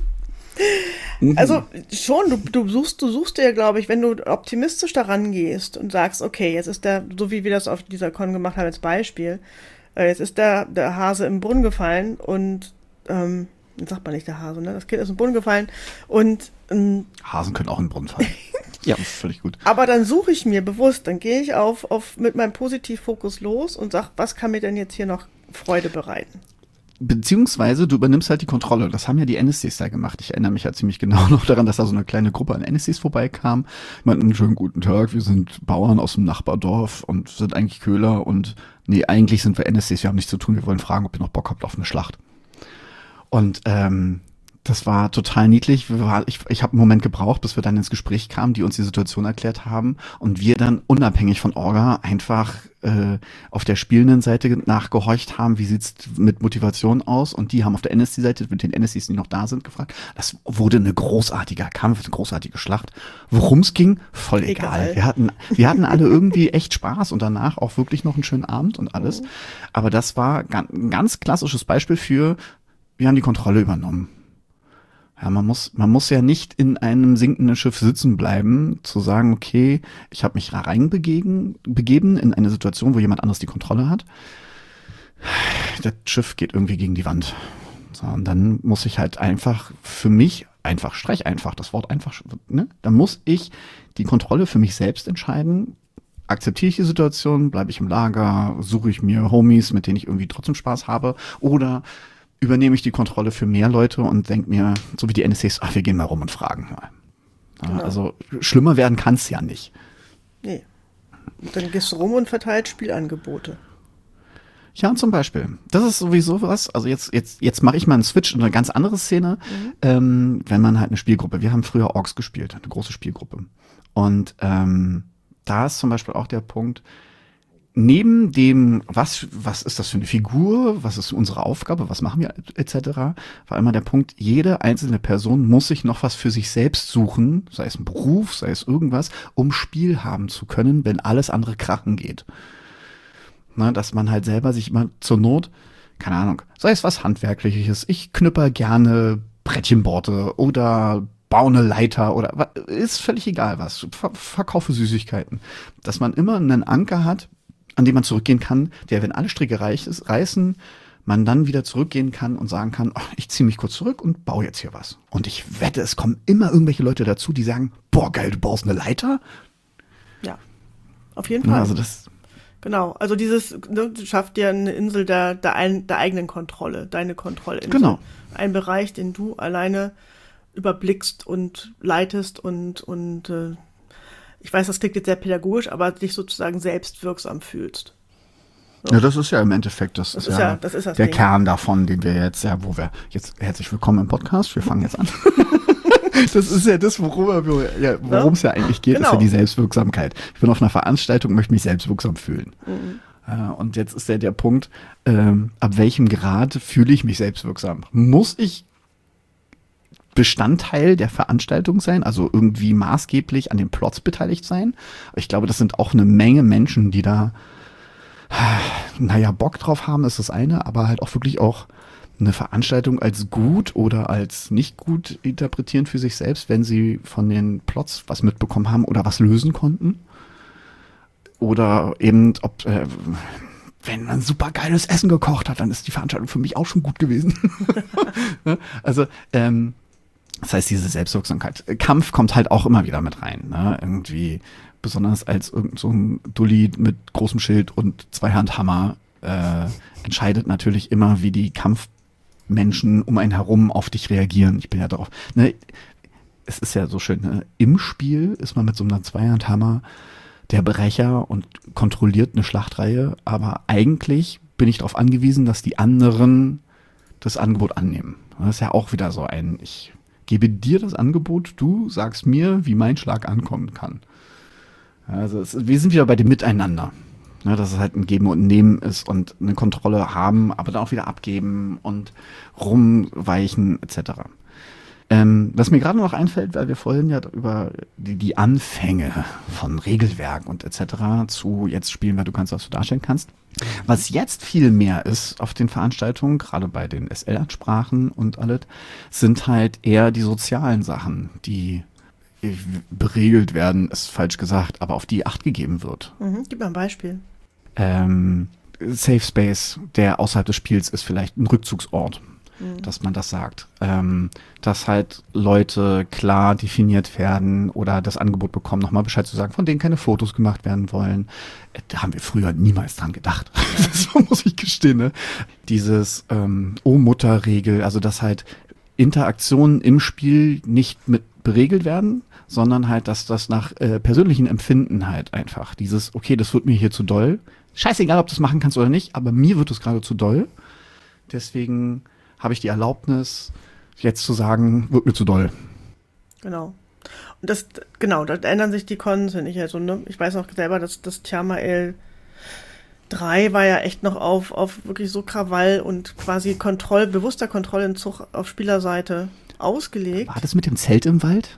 Speaker 2: Also schon, du, du suchst, du suchst dir, glaube ich, wenn du optimistisch daran gehst und sagst, okay, jetzt ist der, so wie wir das auf dieser Con gemacht haben als Beispiel, äh, jetzt ist der, der Hase im Brunnen gefallen und, ähm, jetzt sagt man nicht der Hase, ne? Das Kind ist im Brunnen gefallen und ähm,
Speaker 3: Hasen können auch in den Brunnen fallen. Ja, völlig gut.
Speaker 2: Aber dann suche ich mir bewusst, dann gehe ich auf, auf mit meinem Positivfokus los und sage, was kann mir denn jetzt hier noch Freude bereiten?
Speaker 3: Beziehungsweise du übernimmst halt die Kontrolle. Das haben ja die N S Cs da gemacht. Ich erinnere mich ja ziemlich genau noch daran, dass da so eine kleine Gruppe an N S Cs vorbeikam. Ich meinte, einen schönen guten Tag, wir sind Bauern aus dem Nachbardorf und sind eigentlich Köhler und nee, eigentlich sind wir N S Cs, wir haben nichts zu tun, wir wollen fragen, ob ihr noch Bock habt auf eine Schlacht. Und ähm, das war total niedlich. Ich, ich habe einen Moment gebraucht, bis wir dann ins Gespräch kamen, die uns die Situation erklärt haben und wir dann unabhängig von Orga einfach äh, auf der spielenden Seite nachgehorcht haben, wie sieht's mit Motivation aus, und die haben auf der N S C-Seite mit den N S Cs, die noch da sind, gefragt. Das wurde eine großartiger Kampf, eine großartige Schlacht. Worum es ging, voll egal. egal. Wir hatten, wir hatten alle irgendwie echt Spaß und danach auch wirklich noch einen schönen Abend und alles. Mhm. Aber das war ein ganz klassisches Beispiel für, wir haben die Kontrolle übernommen. Ja, man muss, man muss ja nicht in einem sinkenden Schiff sitzen bleiben, zu sagen, okay, ich habe mich reinbegeben, begeben in eine Situation, wo jemand anderes die Kontrolle hat. Das Schiff geht irgendwie gegen die Wand. So, und dann muss ich halt einfach für mich, einfach, streich einfach, das Wort einfach, ne? Dann muss ich die Kontrolle für mich selbst entscheiden. Akzeptiere ich die Situation, bleibe ich im Lager, suche ich mir Homies, mit denen ich irgendwie trotzdem Spaß habe, oder übernehme ich die Kontrolle für mehr Leute und denke mir, so wie die N S Cs, ach, wir gehen mal rum und fragen mal. Genau. Also schlimmer werden kann es ja nicht.
Speaker 2: Nee. Und dann gehst du rum und verteilt Spielangebote.
Speaker 3: Ja, zum Beispiel. Das ist sowieso was. Also jetzt, jetzt, jetzt mache ich mal einen Switch in eine ganz andere Szene. Mhm. Ähm, wenn man halt eine Spielgruppe, wir haben früher Orks gespielt, eine große Spielgruppe. Und ähm, da ist zum Beispiel auch der Punkt, neben dem, was, was ist das für eine Figur, was ist unsere Aufgabe, was machen wir, et cetera, war immer der Punkt, jede einzelne Person muss sich noch was für sich selbst suchen, sei es ein Beruf, sei es irgendwas, um Spiel haben zu können, wenn alles andere krachen geht. Na, dass man halt selber sich immer zur Not, keine Ahnung, sei es was Handwerkliches, ich knüpper gerne Brettchenborte oder baue eine Leiter oder, ist völlig egal was, ver- verkaufe Süßigkeiten. Dass man immer einen Anker hat, an dem man zurückgehen kann, der, wenn alle Stricke reich ist, reißen, man dann wieder zurückgehen kann und sagen kann, oh, ich ziehe mich kurz zurück und baue jetzt hier was. Und ich wette, es kommen immer irgendwelche Leute dazu, die sagen, boah, geil, du baust eine Leiter?
Speaker 2: Ja, auf jeden Fall.
Speaker 3: Also das
Speaker 2: genau, also dieses, ne, schafft dir eine Insel der, der, ein, der eigenen Kontrolle, deine Kontrollinsel.
Speaker 3: Genau.
Speaker 2: Ein Bereich, den du alleine überblickst und leitest und, und äh, ich weiß, das klingt jetzt sehr pädagogisch, aber dich sozusagen selbst wirksam fühlst. So.
Speaker 3: Ja, das ist ja im Endeffekt, das, das ist, ist ja,
Speaker 2: das ist das
Speaker 3: der
Speaker 2: Ding.
Speaker 3: Kern davon, den wir jetzt, ja, wo wir jetzt, herzlich willkommen im Podcast, wir fangen jetzt an. Das ist ja das, worum wir, ja, worum es ja eigentlich geht, genau. Ist ja die Selbstwirksamkeit. Ich bin auf einer Veranstaltung, möchte mich selbstwirksam fühlen. Mhm. Äh, und jetzt ist ja der Punkt, ähm, ab welchem Grad fühle ich mich selbstwirksam? Muss ich Bestandteil der Veranstaltung sein, also irgendwie maßgeblich an den Plots beteiligt sein? Ich glaube, das sind auch eine Menge Menschen, die da, naja, Bock drauf haben, ist das eine, aber halt auch wirklich auch eine Veranstaltung als gut oder als nicht gut interpretieren für sich selbst, wenn sie von den Plots was mitbekommen haben oder was lösen konnten. Oder eben, ob, äh, wenn man super geiles Essen gekocht hat, dann ist die Veranstaltung für mich auch schon gut gewesen. Also, ähm, das heißt, diese Selbstwirksamkeit. Kampf kommt halt auch immer wieder mit rein, ne? Irgendwie, besonders als irgend so ein Dulli mit großem Schild und Zweihandhammer äh, entscheidet natürlich immer, wie die Kampfmenschen um einen herum auf dich reagieren. Ich bin ja darauf, ne? Es ist ja so schön, ne? Im Spiel ist man mit so einem Zweihandhammer der Brecher und kontrolliert eine Schlachtreihe, aber eigentlich bin ich darauf angewiesen, dass die anderen das Angebot annehmen. Das ist ja auch wieder so ein, ich gebe dir das Angebot, du sagst mir, wie mein Schlag ankommen kann. Also es, wir sind wieder bei dem Miteinander. Ja, dass es halt ein Geben und Nehmen ist und eine Kontrolle haben, aber dann auch wieder abgeben und rumweichen et cetera. Ähm, was mir gerade noch einfällt, weil wir vorhin ja über die, die Anfänge von Regelwerk und et cetera zu jetzt spielen, weil du kannst, was du darstellen kannst. Was jetzt viel mehr ist auf den Veranstaltungen, gerade bei den S L-Ansprachen und alles, sind halt eher die sozialen Sachen, die beregelt werden, ist falsch gesagt, aber auf die Acht gegeben wird.
Speaker 2: Mhm, gib mal ein Beispiel.
Speaker 3: Ähm, Safe Space, der außerhalb des Spiels ist vielleicht ein Rückzugsort, mhm. dass man das sagt. Ähm, dass halt Leute klar definiert werden oder das Angebot bekommen, nochmal Bescheid zu sagen, von denen keine Fotos gemacht werden wollen. Äh, da haben wir früher niemals dran gedacht. So muss ich gestehen. Ne? Dieses ähm, Oh-Mutter-Regel, also dass halt Interaktionen im Spiel nicht mit beregelt werden, sondern halt, dass das nach äh, persönlichen Empfinden halt einfach dieses, okay, das wird mir hier zu doll. Scheißegal, ob du das machen kannst oder nicht, aber mir wird es gerade zu doll. Deswegen habe ich die Erlaubnis, jetzt zu sagen, wird mir zu doll.
Speaker 2: Genau. Und das, genau, da ändern sich die Cons, wenn ich also, ne, ich weiß auch selber, dass das Thermael drei war ja echt noch auf, auf wirklich so Krawall und quasi Kontroll, bewusster Kontrollentzug auf Spielerseite ausgelegt.
Speaker 3: War das mit dem Zelt im Wald?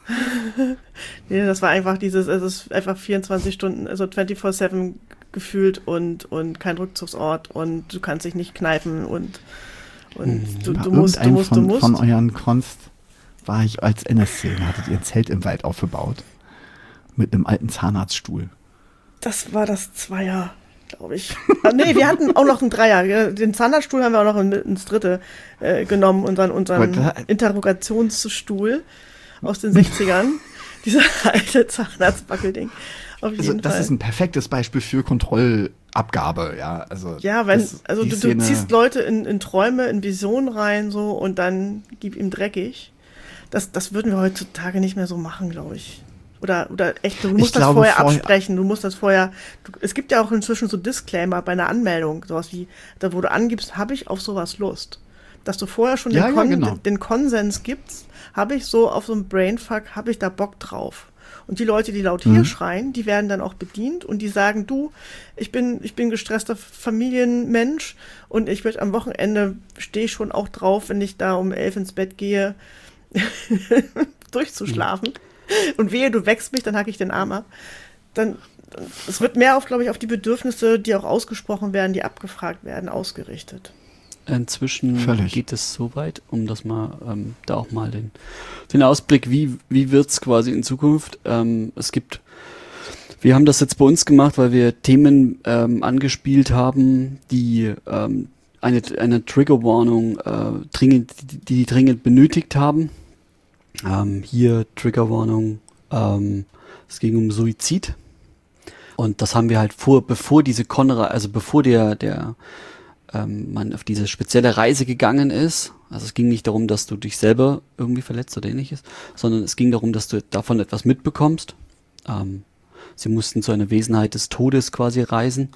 Speaker 2: Nee, das war einfach dieses, es ist einfach vierundzwanzig Stunden, also vierundzwanzig sieben gefühlt und, und kein Rückzugsort und du kannst dich nicht kneifen und, und du, du musst, du musst,
Speaker 3: von,
Speaker 2: du musst.
Speaker 3: Von euren Konst war ich als N S C, hattet ihr ein Zelt im Wald aufgebaut. Mit einem alten Zahnarztstuhl.
Speaker 2: Das war das Zweier, glaube ich. Ah, nee, wir hatten auch noch einen Dreier. Den Zahnarztstuhl haben wir auch noch in, ins Dritte äh, genommen, unseren, unseren
Speaker 3: da,
Speaker 2: Interrogationsstuhl aus den sechzigern. Dieser alte Zahnarztbackelding. Auf jeden
Speaker 3: also, das
Speaker 2: Fall.
Speaker 3: ist ein perfektes Beispiel für Kontrollabgabe, ja. Also,
Speaker 2: ja, wenn,
Speaker 3: das,
Speaker 2: also du, du ziehst Leute in, in Träume, in Visionen rein, so, und dann gib ihm dreckig. Das, das würden wir heutzutage nicht mehr so machen, glaube ich. Oder, oder echt, du musst
Speaker 3: ich
Speaker 2: das
Speaker 3: glaube,
Speaker 2: vorher
Speaker 3: vorher
Speaker 2: absprechen, du musst das vorher, du, es gibt ja auch inzwischen so Disclaimer bei einer Anmeldung, sowas wie, da wo du angibst, habe ich auf sowas Lust. Dass du vorher schon
Speaker 3: ja,
Speaker 2: den, Kon-
Speaker 3: ja, genau.
Speaker 2: den Konsens gibst, habe ich so auf so einem Brainfuck, habe ich da Bock drauf. Und die Leute, die laut hier
Speaker 3: mhm.
Speaker 2: schreien, die werden dann auch bedient und die sagen, du, ich bin, ich bin gestresster Familienmensch und ich will am Wochenende, stehe schon auch drauf, wenn ich da um elf ins Bett gehe, durchzuschlafen. Mhm. Und wehe, du wächst mich, dann hacke ich den Arm ab. Dann, es wird mehr auf, glaube ich, auf die Bedürfnisse, die auch ausgesprochen werden, die abgefragt werden, ausgerichtet.
Speaker 1: Inzwischen
Speaker 3: Völlig.
Speaker 1: geht es so weit, um das mal, ähm, da auch mal den, den Ausblick, wie, wie wird's quasi in Zukunft? Ähm, es gibt, wir haben das jetzt bei uns gemacht, weil wir Themen ähm, angespielt haben, die ähm, eine, eine Triggerwarnung äh, dringend, die, die dringend benötigt haben. Ähm, hier Triggerwarnung, ähm, es ging um Suizid. Und das haben wir halt vor, bevor diese Konra, also bevor der, der ähm, man auf diese spezielle Reise gegangen ist. Also es ging nicht darum, dass du dich selber irgendwie verletzt oder ähnliches, sondern es ging darum, dass du davon etwas mitbekommst. Ähm, sie mussten zu einer Wesenheit des Todes quasi reisen.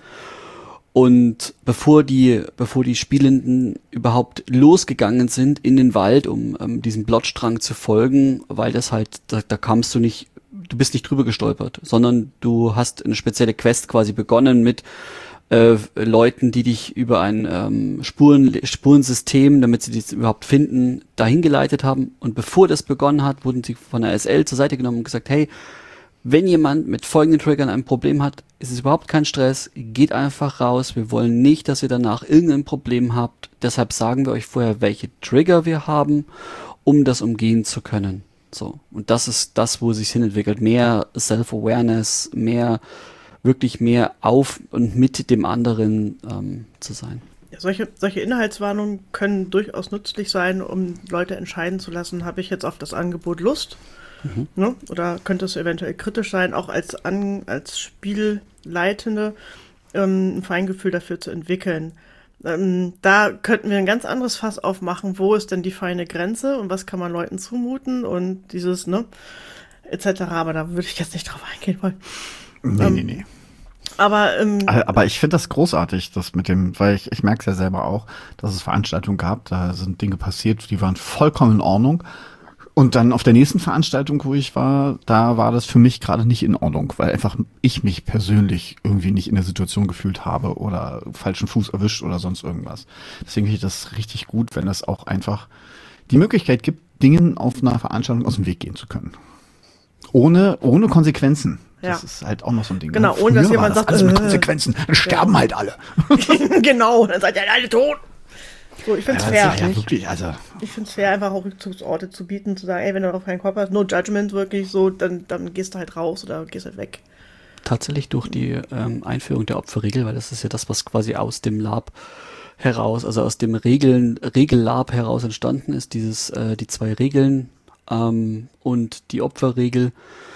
Speaker 1: Und bevor die, bevor die Spielenden überhaupt losgegangen sind in den Wald, um ähm, diesem Plotstrang zu folgen, weil das halt, da, da kamst du nicht, du bist nicht drüber gestolpert, sondern du hast eine spezielle Quest quasi begonnen mit äh, Leuten, die dich über ein ähm, Spuren, Spurensystem, damit sie das überhaupt finden, dahin geleitet haben. Und bevor das begonnen hat, wurden sie von der S L zur Seite genommen und gesagt, hey, wenn jemand mit folgenden Triggern ein Problem hat, ist es überhaupt kein Stress, geht einfach raus. Wir wollen nicht, dass ihr danach irgendein Problem habt. Deshalb sagen wir euch vorher, welche Trigger wir haben, um das umgehen zu können. So. Und das ist das, wo es sich hinentwickelt. Mehr Self-Awareness, mehr, wirklich mehr auf und mit dem anderen ähm, zu sein.
Speaker 2: Ja, solche, solche Inhaltswarnungen können durchaus nützlich sein, um Leute entscheiden zu lassen, habe ich jetzt auf das Angebot Lust? Mhm. Ne? Oder könnte es eventuell kritisch sein, auch als, An- als Spielleitende ähm, ein Feingefühl dafür zu entwickeln. Ähm, da könnten wir ein ganz anderes Fass aufmachen, wo ist denn die feine Grenze und was kann man Leuten zumuten und dieses, ne, et cetera. Aber da würde ich jetzt nicht drauf eingehen wollen.
Speaker 3: Nee,
Speaker 2: ähm,
Speaker 3: nee, nee.
Speaker 2: Aber, ähm,
Speaker 3: aber ich finde das großartig, das mit dem, weil ich, ich merke es ja selber auch, dass es Veranstaltungen gab, da sind Dinge passiert, die waren vollkommen in Ordnung. Und dann auf der nächsten Veranstaltung, wo ich war, da war das für mich gerade nicht in Ordnung, weil einfach ich mich persönlich irgendwie nicht in der Situation gefühlt habe oder falschen Fuß erwischt oder sonst irgendwas. Deswegen finde ich das richtig gut, wenn es auch einfach die Möglichkeit gibt, Dingen auf einer Veranstaltung aus dem Weg gehen zu können. Ohne, ohne Konsequenzen.
Speaker 2: Ja.
Speaker 3: Das ist halt auch noch so ein Ding.
Speaker 2: Genau,
Speaker 3: ne?
Speaker 2: ohne dass
Speaker 3: Früher war
Speaker 2: jemand
Speaker 3: das
Speaker 2: sagt,
Speaker 3: alles mit
Speaker 2: äh,
Speaker 3: Konsequenzen, dann sterben
Speaker 2: ja.
Speaker 3: halt alle.
Speaker 2: Genau, dann seid ihr alle tot. So, ich finde es
Speaker 3: Ja,
Speaker 2: fair.
Speaker 3: das ist ja wirklich, also
Speaker 2: Ich finde es fair, einfach auch Rückzugsorte zu bieten, zu sagen, ey, wenn du darauf keinen Kopf hast, no judgment wirklich so, dann, dann gehst du halt raus oder gehst halt weg.
Speaker 1: Tatsächlich durch die ähm, Einführung der Opferregel, weil das ist ja das, was quasi aus dem Lab heraus, also aus dem Regeln, Regellab heraus entstanden ist, dieses, äh, die zwei Regeln ähm, und die Opferregel,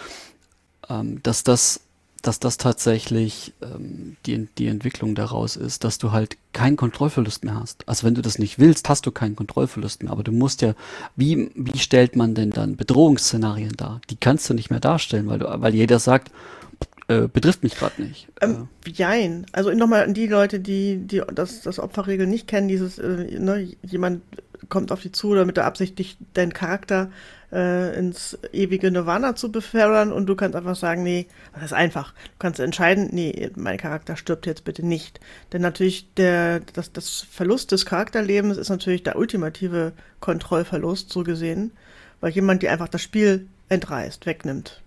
Speaker 1: ähm, dass das dass das tatsächlich ähm, die, die Entwicklung daraus ist, dass du halt keinen Kontrollverlust mehr hast. Also wenn du das nicht willst, hast du keinen Kontrollverlust mehr. Aber du musst ja, wie, wie stellt man denn dann Bedrohungsszenarien dar? Die kannst du nicht mehr darstellen, weil du, weil jeder sagt, äh, betrifft mich gerade nicht.
Speaker 2: Ähm, jein. Also nochmal an die Leute, die, die das, das Opferregel nicht kennen, dieses, äh, ne, jemand kommt auf die zu oder mit der Absicht, dich, deinen Charakter äh, ins ewige Nirvana zu befördern und du kannst einfach sagen, nee, das ist einfach. Du kannst entscheiden, nee, mein Charakter stirbt jetzt bitte nicht. Denn natürlich der, das, das Verlust des Charakterlebens ist natürlich der ultimative Kontrollverlust, so gesehen, weil jemand dir einfach das Spiel entreißt, wegnimmt.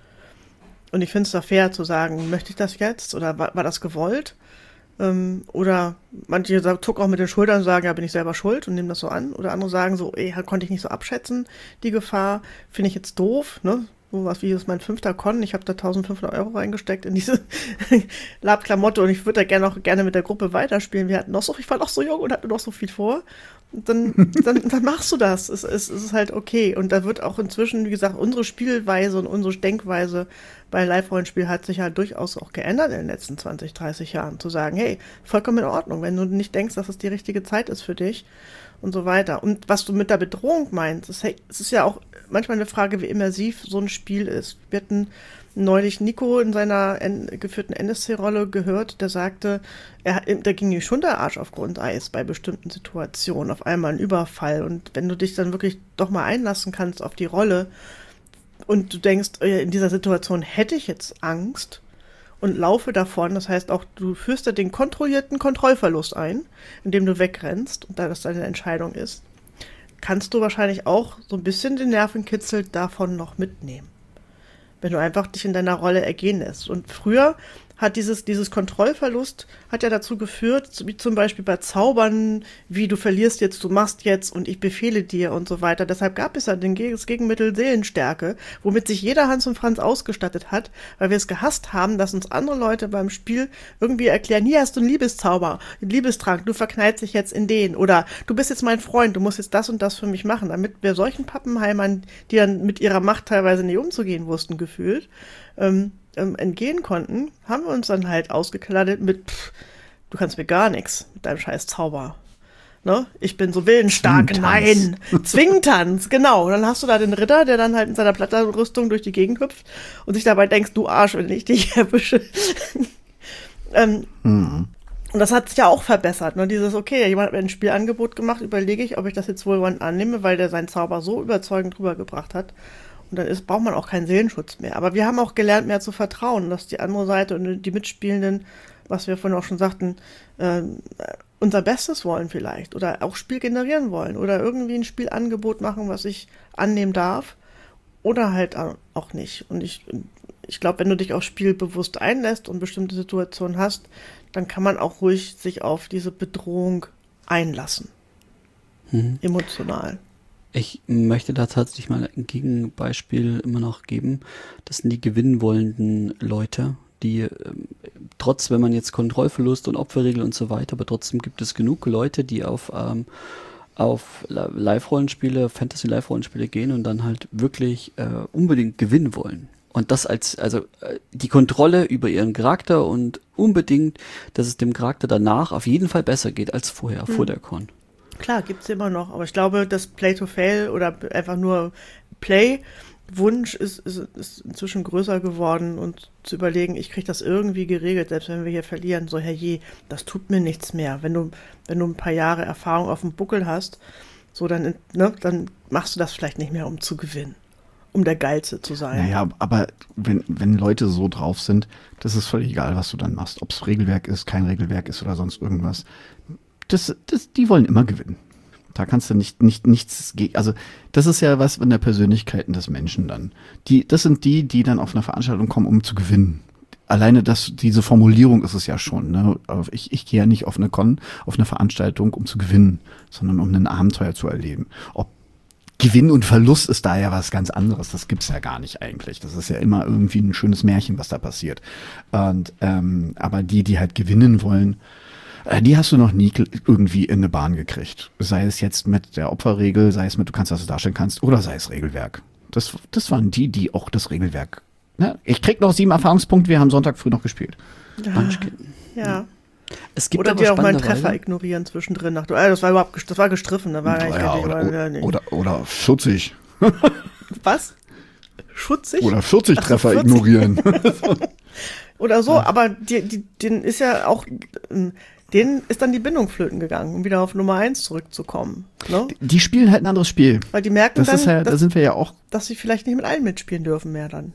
Speaker 2: Und ich finde es da fair zu sagen, möchte ich das jetzt oder war, war das gewollt? Ähm, oder manche zucken auch mit den Schultern und sagen, ja, bin ich selber schuld und nehmen das so an. Oder andere sagen so, ey, konnte ich nicht so abschätzen, die Gefahr, finde ich jetzt doof, ne? So was wie, das ist mein fünfter Con, ich habe da eintausendfünfhundert Euro reingesteckt in diese Lab-Klamotte und ich würde da gerne auch gerne mit der Gruppe weiterspielen. Wir hatten noch so, ich war noch so jung und hatte noch so viel vor. Und dann, dann, dann machst du das. Es, es, es ist halt okay. Und da wird auch inzwischen, wie gesagt, unsere Spielweise und unsere Denkweise bei Live-Rollenspiel hat sich halt durchaus auch geändert in den letzten zwanzig, dreißig Jahren. Zu sagen, hey, vollkommen in Ordnung, wenn du nicht denkst, dass es die richtige Zeit ist für dich und so weiter. Und was du mit der Bedrohung meinst, es ist ja auch manchmal eine Frage, wie immersiv so ein Spiel ist. Wir hatten neulich Nico in seiner en- geführten N S C-Rolle gehört, der sagte, er, da ging ihm schon der Arsch auf Grundeis bei bestimmten Situationen, auf einmal ein Überfall. Und wenn du dich dann wirklich doch mal einlassen kannst auf die Rolle und du denkst, in dieser Situation hätte ich jetzt Angst und laufe davon, das heißt auch, du führst da den kontrollierten Kontrollverlust ein, indem du wegrennst und da das deine Entscheidung ist, kannst du wahrscheinlich auch so ein bisschen den Nervenkitzel davon noch mitnehmen. Wenn du einfach dich in deiner Rolle ergehen lässt. Und früher hat dieses, dieses Kontrollverlust hat ja dazu geführt, wie zum Beispiel bei Zaubern, wie du verlierst jetzt, du machst jetzt und ich befehle dir und so weiter. Deshalb gab es ja den, das Gegenmittel Seelenstärke, womit sich jeder Hans und Franz ausgestattet hat, weil wir es gehasst haben, dass uns andere Leute beim Spiel irgendwie erklären, hier hast du einen Liebeszauber, einen Liebestrank, du verknallst dich jetzt in den oder du bist jetzt mein Freund, du musst jetzt das und das für mich machen, damit wir solchen Pappenheimern, die dann mit ihrer Macht teilweise nicht umzugehen wussten, gefühlt, ähm, ähm, entgehen konnten, haben wir uns dann halt ausgekleidet mit, pff, du kannst mir gar nichts mit deinem scheiß Zauber. Ne? Ich bin so willensstark, nein. Zwingtanz, genau. Und dann hast du da den Ritter, der dann halt in seiner Platterrüstung durch die Gegend hüpft und sich dabei denkst, du Arsch, wenn ich dich erwische. ähm, mhm. Und das hat sich ja auch verbessert. Ne? Dieses, okay, jemand hat mir ein Spielangebot gemacht, überlege ich, ob ich das jetzt wohlwollend annehme, weil der seinen Zauber so überzeugend rübergebracht hat. Und dann ist, braucht man auch keinen Seelenschutz mehr. Aber wir haben auch gelernt, mehr zu vertrauen, dass die andere Seite und die Mitspielenden, was wir vorhin auch schon sagten, äh, unser Bestes wollen vielleicht oder auch Spiel generieren wollen oder irgendwie ein Spielangebot machen, was ich annehmen darf oder halt auch nicht. Und ich, ich glaube, wenn du dich aufs Spiel bewusst einlässt und bestimmte Situationen hast, dann kann man auch ruhig sich auf diese Bedrohung einlassen. Hm. Emotional.
Speaker 1: Ich möchte da tatsächlich mal ein Gegenbeispiel immer noch geben. Das sind die gewinnen wollenden Leute, die ähm, trotz, wenn man jetzt Kontrollverlust und Opferregel und so weiter, aber trotzdem gibt es genug Leute, die auf, ähm, auf Live-Rollenspiele, Fantasy-Live-Rollenspiele gehen und dann halt wirklich äh, unbedingt gewinnen wollen. Und das als, also äh, die Kontrolle über ihren Charakter und unbedingt, dass es dem Charakter danach auf jeden Fall besser geht als vorher, hm. vor der Con.
Speaker 2: Klar, gibt's immer noch, aber ich glaube, das Play-to-Fail oder einfach nur Play-Wunsch ist, ist, ist inzwischen größer geworden und zu überlegen, ich kriege das irgendwie geregelt, selbst wenn wir hier verlieren, so herrje, das tut mir nichts mehr. Wenn du, wenn du ein paar Jahre Erfahrung auf dem Buckel hast, so dann, ne, dann machst du das vielleicht nicht mehr, um zu gewinnen, um der Geilste zu sein.
Speaker 3: Naja, aber wenn, wenn Leute so drauf sind, das ist völlig egal, was du dann machst, ob es Regelwerk ist, kein Regelwerk ist oder sonst irgendwas. Das, das, die wollen immer gewinnen. Da kannst du nicht, nicht, nichts gegen, also, das ist ja was in der Persönlichkeiten des Menschen dann. Die, das sind die, die dann auf eine Veranstaltung kommen, um zu gewinnen. Alleine das, diese Formulierung ist es ja schon, ne? Ich, ich gehe ja nicht auf eine Con, auf eine Veranstaltung, um zu gewinnen, sondern um ein Abenteuer zu erleben. Ob Gewinn und Verlust ist da ja was ganz anderes. Das gibt's ja gar nicht eigentlich. Das ist ja immer irgendwie ein schönes Märchen, was da passiert. Und, ähm, aber die, die halt gewinnen wollen, die hast du noch nie irgendwie in eine Bahn gekriegt. Sei es jetzt mit der Opferregel, sei es mit, du kannst, was du darstellen kannst, oder sei es Regelwerk. Das, das waren die, die auch das Regelwerk. Ne? Ich krieg noch sieben Erfahrungspunkte, wir haben Sonntag früh noch gespielt.
Speaker 2: Ja. ja.
Speaker 1: Es gibt
Speaker 2: oder die auch mal einen Treffer ignorieren zwischendrin. Nach, äh, das war überhaupt das war gestriffen. Da war
Speaker 3: ja, ja, oder, oder, nicht. oder, oder vierzig.
Speaker 2: Was? Schutzig?
Speaker 3: Oder vierzig Ach, Treffer vierzig? Ignorieren.
Speaker 2: Oder so, aber die, die, denen ist ja auch, denen ist dann die Bindung flöten gegangen, um wieder auf Nummer eins zurückzukommen. Ne?
Speaker 3: Die, die spielen halt ein anderes Spiel.
Speaker 2: Weil die merken
Speaker 3: das
Speaker 2: dann,
Speaker 3: ist ja,
Speaker 2: dass,
Speaker 3: da sind wir ja auch,
Speaker 2: dass sie vielleicht nicht mit allen mitspielen dürfen mehr dann.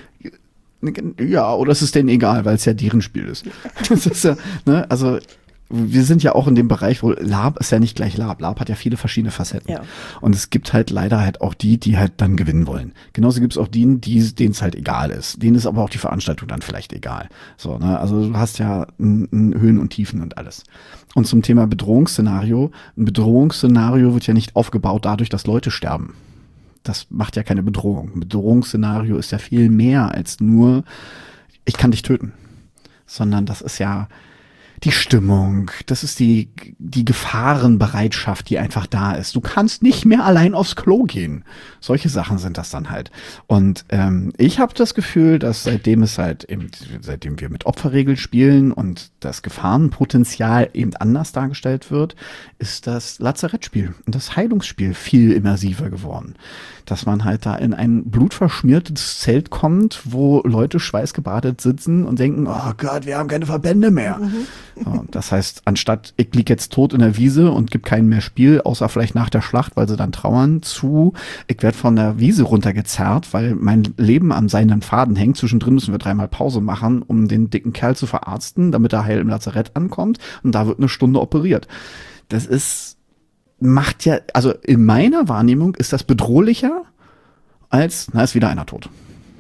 Speaker 3: Ja, oder es ist denen egal, weil es ja deren Spiel ist. Das ist ja, ne, also wir sind ja auch in dem Bereich, wo Lab ist ja nicht gleich Lab. Lab hat ja viele verschiedene Facetten.
Speaker 2: Ja.
Speaker 3: Und es gibt halt leider halt auch die, die halt dann gewinnen wollen. Genauso gibt es auch die, die denen es halt egal ist. Denen ist aber auch die Veranstaltung dann vielleicht egal. So, ne, also du hast ja n, n Höhen und Tiefen und alles. Und zum Thema Bedrohungsszenario. Ein Bedrohungsszenario wird ja nicht aufgebaut dadurch, dass Leute sterben. Das macht ja keine Bedrohung. Ein Bedrohungsszenario ist ja viel mehr als nur, ich kann dich töten. Sondern das ist ja die Stimmung, das ist die, die Gefahrenbereitschaft, die einfach da ist. Du kannst nicht mehr allein aufs Klo gehen. Solche Sachen sind das dann halt. Und ähm, ich habe das Gefühl, dass seitdem es halt eben, seitdem wir mit Opferregeln spielen und das Gefahrenpotenzial eben anders dargestellt wird, ist das Lazarettspiel und das Heilungsspiel viel immersiver geworden. Dass man halt da in ein blutverschmiertes Zelt kommt, wo Leute schweißgebadet sitzen und denken, oh Gott, wir haben keine Verbände mehr. Mhm. So, das heißt, anstatt ich lieg jetzt tot in der Wiese und gib keinen mehr Spiel, außer vielleicht nach der Schlacht, weil sie dann trauern, zu, ich werde von der Wiese runtergezerrt, weil mein Leben am seinen Faden hängt. Zwischendrin müssen wir dreimal Pause machen, um den dicken Kerl zu verarzten, damit er heil im Lazarett ankommt. Und da wird eine Stunde operiert. Das ist macht ja, also in meiner Wahrnehmung ist das bedrohlicher als, na, ist wieder einer tot.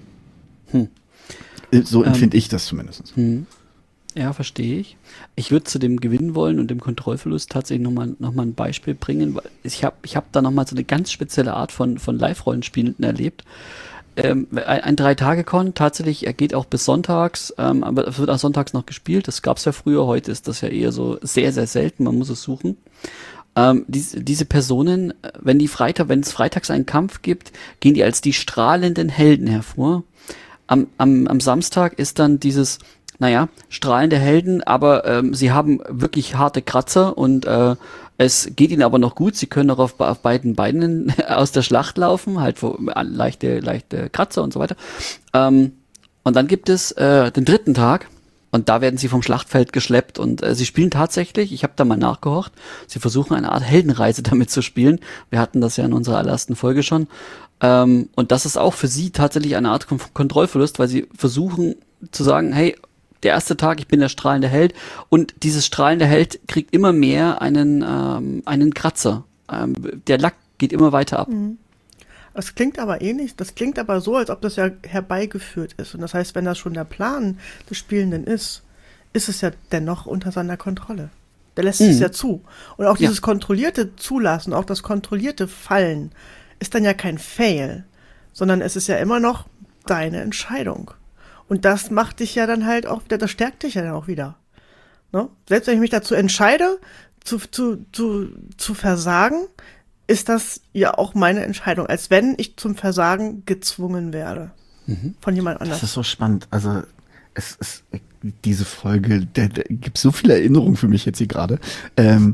Speaker 3: Hm. So empfinde ähm, ich das zumindest. Hm.
Speaker 1: Ja, verstehe ich. Ich würde zu dem Gewinnen wollen und dem Kontrollverlust tatsächlich nochmal noch mal ein Beispiel bringen, weil ich habe ich hab da nochmal so eine ganz spezielle Art von, von Live-Rollenspielen erlebt. Ähm, ein, ein Drei-Tage-Con, tatsächlich, er geht auch bis sonntags, ähm, aber es wird auch sonntags noch gespielt. Das gab es ja früher, heute ist das ja eher so sehr, sehr selten, man muss es suchen. Ähm, diese, diese Personen, wenn die Freitag, wenn es freitags einen Kampf gibt, gehen die als die strahlenden Helden hervor. Am, am, am Samstag ist dann dieses, naja, strahlende Helden, aber ähm, sie haben wirklich harte Kratzer und äh, es geht ihnen aber noch gut. Sie können auch auf, auf beiden Beinen aus der Schlacht laufen, halt wo, leichte, leichte Kratzer und so weiter. Ähm, und dann gibt es äh, den dritten Tag. Und da werden sie vom Schlachtfeld geschleppt und äh, sie spielen tatsächlich, ich habe da mal nachgehorcht, sie versuchen eine Art Heldenreise damit zu spielen. Wir hatten das ja in unserer allerersten Folge schon. Ähm, und das ist auch für sie tatsächlich eine Art Kon- Kontrollverlust, weil sie versuchen zu sagen, hey, der erste Tag, ich bin der strahlende Held. Und dieses strahlende Held kriegt immer mehr einen, ähm, einen Kratzer. Ähm, der Lack geht immer weiter ab.
Speaker 2: Mhm. Das klingt aber ähnlich, das klingt aber so, als ob das ja herbeigeführt ist. Und das heißt, wenn das schon der Plan des Spielenden ist, ist es ja dennoch unter seiner Kontrolle. Der lässt mhm. es ja zu. Und auch dieses ja. kontrollierte Zulassen, auch das kontrollierte Fallen, ist dann ja kein Fail, sondern es ist ja immer noch deine Entscheidung. Und das macht dich ja dann halt auch wieder, das stärkt dich ja dann auch wieder. Ne? Selbst wenn ich mich dazu entscheide, zu, zu, zu, zu versagen, ist das ja auch meine Entscheidung, als wenn ich zum Versagen gezwungen werde mhm. von jemand anderem.
Speaker 3: Das ist so spannend. Also es ist diese Folge, der, der gibt so viele Erinnerungen für mich jetzt hier gerade. Ähm,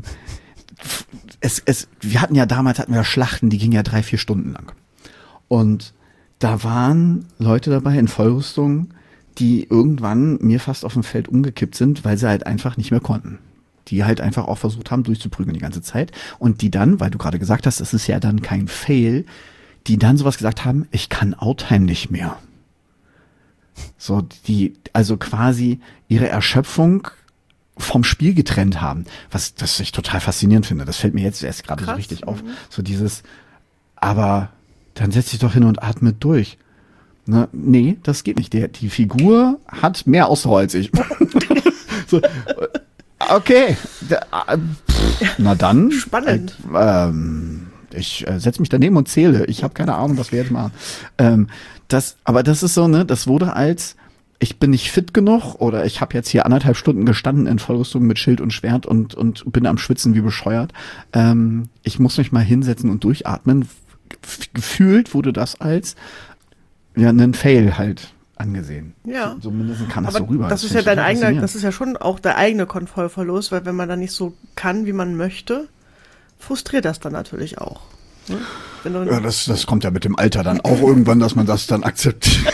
Speaker 3: es, es, wir hatten ja damals hatten wir Schlachten, die gingen ja drei, vier Stunden lang. Und da waren Leute dabei in Vollrüstung, die irgendwann mir fast auf dem Feld umgekippt sind, weil sie halt einfach nicht mehr konnten. Die halt einfach auch versucht haben, durchzuprügeln die ganze Zeit. Und die dann, weil du gerade gesagt hast, es ist ja dann kein Fail, die dann sowas gesagt haben, ich kann Outtime nicht mehr. So, die, also quasi ihre Erschöpfung vom Spiel getrennt haben, was das ich total faszinierend finde. Das fällt mir jetzt erst gerade so
Speaker 2: Krass.
Speaker 3: richtig auf.
Speaker 2: Mhm.
Speaker 3: So dieses, aber dann setz dich doch hin und atme durch. Ne? Nee, das geht nicht. Der, die Figur hat mehr Ausdauer als ich. So, okay. Da, äh, pff, na dann.
Speaker 2: Spannend.
Speaker 3: Äh, ähm, ich äh, setze mich daneben und zähle. Ich habe keine Ahnung, was wir jetzt machen. Ähm, das, aber das ist so, ne, das wurde als ich bin nicht fit genug oder ich habe jetzt hier anderthalb Stunden gestanden in Vollrüstung mit Schild und Schwert und und bin am Schwitzen wie bescheuert. Ähm, ich muss mich mal hinsetzen und durchatmen. F- gefühlt wurde das als ja einen Fail halt angesehen.
Speaker 2: Ja.
Speaker 3: So, zumindest kam das
Speaker 2: Aber
Speaker 3: so rüber.
Speaker 2: das ist
Speaker 3: finde
Speaker 2: ja
Speaker 3: ich
Speaker 2: dein
Speaker 3: total
Speaker 2: eigener,
Speaker 3: faszinierend.
Speaker 2: das ist ja schon auch der eigene Kontrollverlust, weil wenn man dann nicht so kann, wie man möchte, frustriert das dann natürlich auch. Ne? Wenn du
Speaker 3: Ja, das, das kommt ja mit dem Alter dann auch irgendwann, dass man das dann akzeptiert.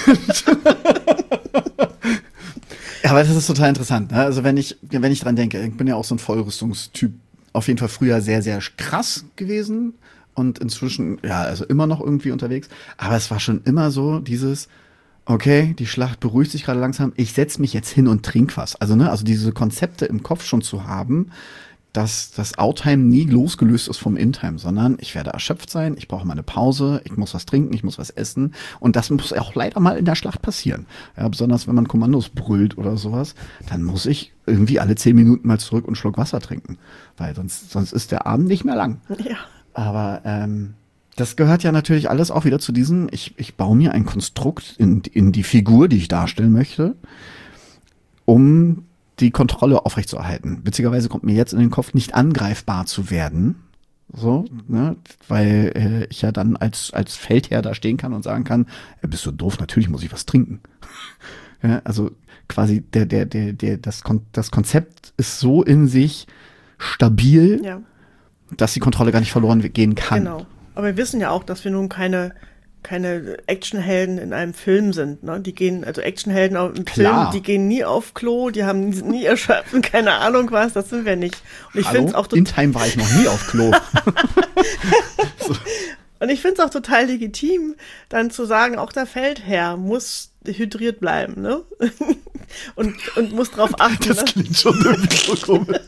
Speaker 3: Ja, aber das ist total interessant. Ne? Also wenn ich, wenn ich dran denke, ich bin ja auch so ein Vollrüstungstyp, auf jeden Fall früher sehr, sehr krass gewesen und inzwischen, ja, also immer noch irgendwie unterwegs. Aber es war schon immer so dieses, okay, die Schlacht beruhigt sich gerade langsam, ich setze mich jetzt hin und trink was. Also, ne, also diese Konzepte im Kopf schon zu haben, dass das Outtime nie losgelöst ist vom Intime, sondern ich werde erschöpft sein, ich brauche mal eine Pause, ich muss was trinken, ich muss was essen und das muss auch leider mal in der Schlacht passieren. Ja, besonders wenn man Kommandos brüllt oder sowas, dann muss ich irgendwie alle zehn Minuten mal zurück und einen Schluck Wasser trinken, weil sonst, sonst ist der Abend nicht mehr lang.
Speaker 2: ja.
Speaker 3: Aber ähm, das gehört ja natürlich alles auch wieder zu diesem, ich, ich baue mir ein Konstrukt in, in die Figur, die ich darstellen möchte, um die Kontrolle aufrechtzuerhalten. Witzigerweise kommt mir jetzt in den Kopf, nicht angreifbar zu werden. So, ne, weil äh, ich ja dann als, als Feldherr da stehen kann und sagen kann, äh, bist du doof, natürlich muss ich was trinken. Ja, also quasi der, der, der, der, das, Kon- das Konzept ist so in sich stabil,
Speaker 2: Ja,
Speaker 3: dass die Kontrolle gar nicht verloren gehen kann.
Speaker 2: genau. Aber wir wissen ja auch, dass wir nun keine keine Actionhelden in einem Film sind, ne? Die gehen, also Actionhelden im
Speaker 3: Klar.
Speaker 2: Film, die gehen nie auf Klo, die haben nie, nie erschöpfen, keine Ahnung was, das sind wir nicht. Und ich
Speaker 3: Hallo?
Speaker 2: finde es auch
Speaker 3: In
Speaker 2: total,
Speaker 3: Time war ich noch nie auf Klo.
Speaker 2: und ich finde es auch total legitim, dann zu sagen, auch der Feldherr muss hydriert bleiben, ne? und, und muss drauf achten.
Speaker 3: Das
Speaker 2: ne?
Speaker 3: klingt schon irgendwie so komisch.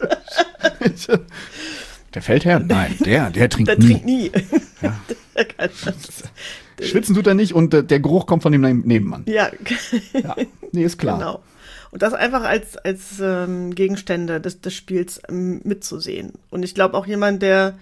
Speaker 3: Der Feldherr? Nein, der, der trinkt
Speaker 2: Der
Speaker 3: nie.
Speaker 2: trinkt nie.
Speaker 3: Ja.
Speaker 2: Der kann das.
Speaker 3: Schwitzen tut er nicht und äh, der Geruch kommt von dem Nebenmann.
Speaker 2: Ja,
Speaker 3: Ja, nee, ist klar.
Speaker 2: genau. Und das einfach als, als ähm, Gegenstände des, des Spiels ähm, mitzusehen. Und ich glaube auch jemand, der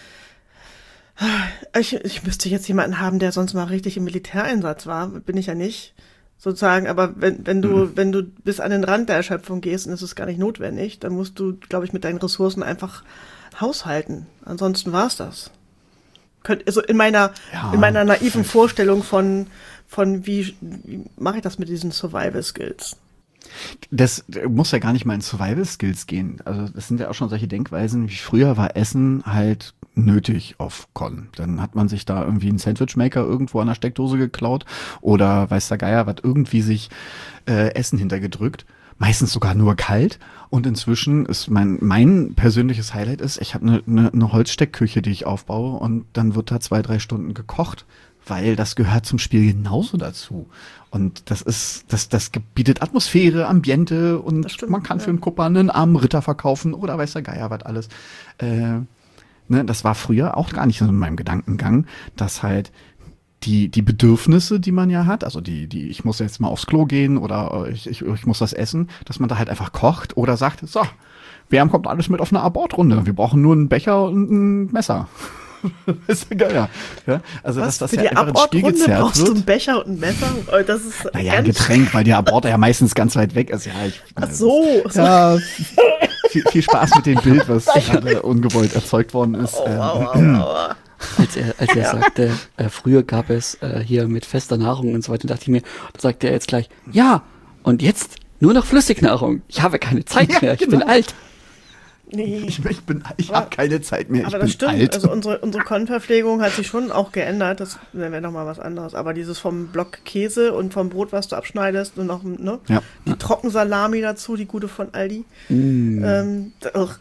Speaker 2: ich, ich müsste jetzt jemanden haben, der sonst mal richtig im Militäreinsatz war, bin ich ja nicht, sozusagen, aber wenn, wenn du, mhm. wenn du bis an den Rand der Erschöpfung gehst und es ist gar nicht notwendig, dann musst du, glaube ich, mit deinen Ressourcen einfach haushalten. Ansonsten war's das. Also in meiner,
Speaker 3: Ja,
Speaker 2: in meiner naiven
Speaker 3: vielleicht.
Speaker 2: Vorstellung von, von wie, wie mache ich das mit diesen Survival Skills?
Speaker 3: Das muss ja gar nicht mal in Survival-Skills gehen. Also das sind ja auch schon solche Denkweisen, wie früher war Essen halt nötig auf Con. Dann hat man sich da irgendwie einen Sandwichmaker irgendwo an der Steckdose geklaut oder weiß der Geier, was irgendwie sich äh, Essen hintergedrückt. Meistens sogar nur kalt. Und inzwischen ist mein mein persönliches Highlight ist, ich habe eine ne, ne Holzsteckküche, die ich aufbaue und dann wird da zwei, drei Stunden gekocht, weil das gehört zum Spiel genauso dazu. Und das ist, das, das bietet Atmosphäre, Ambiente und
Speaker 2: Das stimmt,
Speaker 3: man kann
Speaker 2: ja.
Speaker 3: für einen Kupper einen armen Ritter verkaufen oder weiß der Geier was alles. Äh, ne, das war früher auch gar nicht so in meinem Gedankengang, dass halt die, die Bedürfnisse, die man ja hat, also die, die, ich muss jetzt mal aufs Klo gehen oder ich, ich, ich muss was essen, dass man da halt einfach kocht oder sagt, so, wer kommt alles mit auf eine Abortrunde? Wir brauchen nur einen Becher und ein Messer. Ist ja geil. Ja, also,
Speaker 2: Was,
Speaker 3: dass das
Speaker 2: für
Speaker 3: ja
Speaker 2: die
Speaker 3: einfach ins Spiel
Speaker 2: Abortrunde
Speaker 3: gezerrt
Speaker 2: brauchst du einen
Speaker 3: wird.
Speaker 2: Becher und ein Messer? Oh, das ist
Speaker 3: Naja, ein
Speaker 2: ganz-
Speaker 3: Getränk, weil der Abort ja meistens ganz weit weg ist. Ja, ich,
Speaker 2: Ach so.
Speaker 3: Ja, viel, viel Spaß mit dem Bild, was gerade ungewollt erzeugt worden ist.
Speaker 2: Oh,
Speaker 3: Ähm,
Speaker 2: aua, aua, aua.
Speaker 1: Als er, als er sagte, äh, früher gab es äh, hier mit fester Nahrung und so weiter, dachte ich mir, da sagte er jetzt gleich, ja, und jetzt nur noch Flüssignahrung. Ich habe keine Zeit
Speaker 3: Ja,
Speaker 1: mehr, ich
Speaker 3: genau.
Speaker 1: bin alt.
Speaker 2: Nee.
Speaker 3: Ich, ich, bin, ich
Speaker 2: Aber-
Speaker 3: habe keine Zeit mehr, ich
Speaker 2: Aber
Speaker 3: bin
Speaker 2: das stimmt,
Speaker 3: alt.
Speaker 2: also unsere, unsere Konverpflegung hat sich schon auch geändert, das wäre noch mal was anderes, aber dieses vom Block Käse und vom Brot, was du abschneidest und noch ne,
Speaker 3: Ja.
Speaker 2: die Trockensalami dazu, die gute von Aldi.
Speaker 1: Mm.
Speaker 2: Ähm, d- ugh.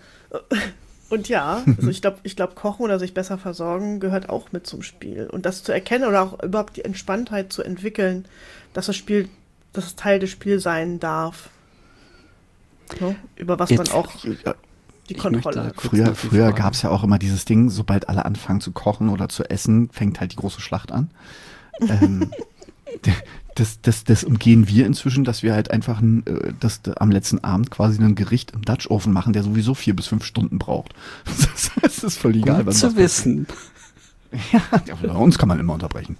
Speaker 2: Und ja, also ich glaube, ich glaub, Kochen oder sich besser versorgen gehört auch mit zum Spiel. Und das zu erkennen oder auch überhaupt die Entspanntheit zu entwickeln, dass das Spiel, dass es Teil des Spiels sein darf. Ne? Über was
Speaker 3: Jetzt,
Speaker 2: man auch die Kontrolle hat.
Speaker 3: Früher, früher gab es ja auch immer dieses Ding, sobald alle anfangen zu kochen oder zu essen, fängt halt die große Schlacht an. ähm, das, das, das umgehen wir inzwischen, dass wir halt einfach äh, das, am letzten Abend quasi ein Gericht im Dutch Oven machen, der sowieso vier bis fünf Stunden braucht. Das, das ist völlig egal.
Speaker 1: Gut zu wissen.
Speaker 3: Ja, ja, bei uns kann man immer unterbrechen.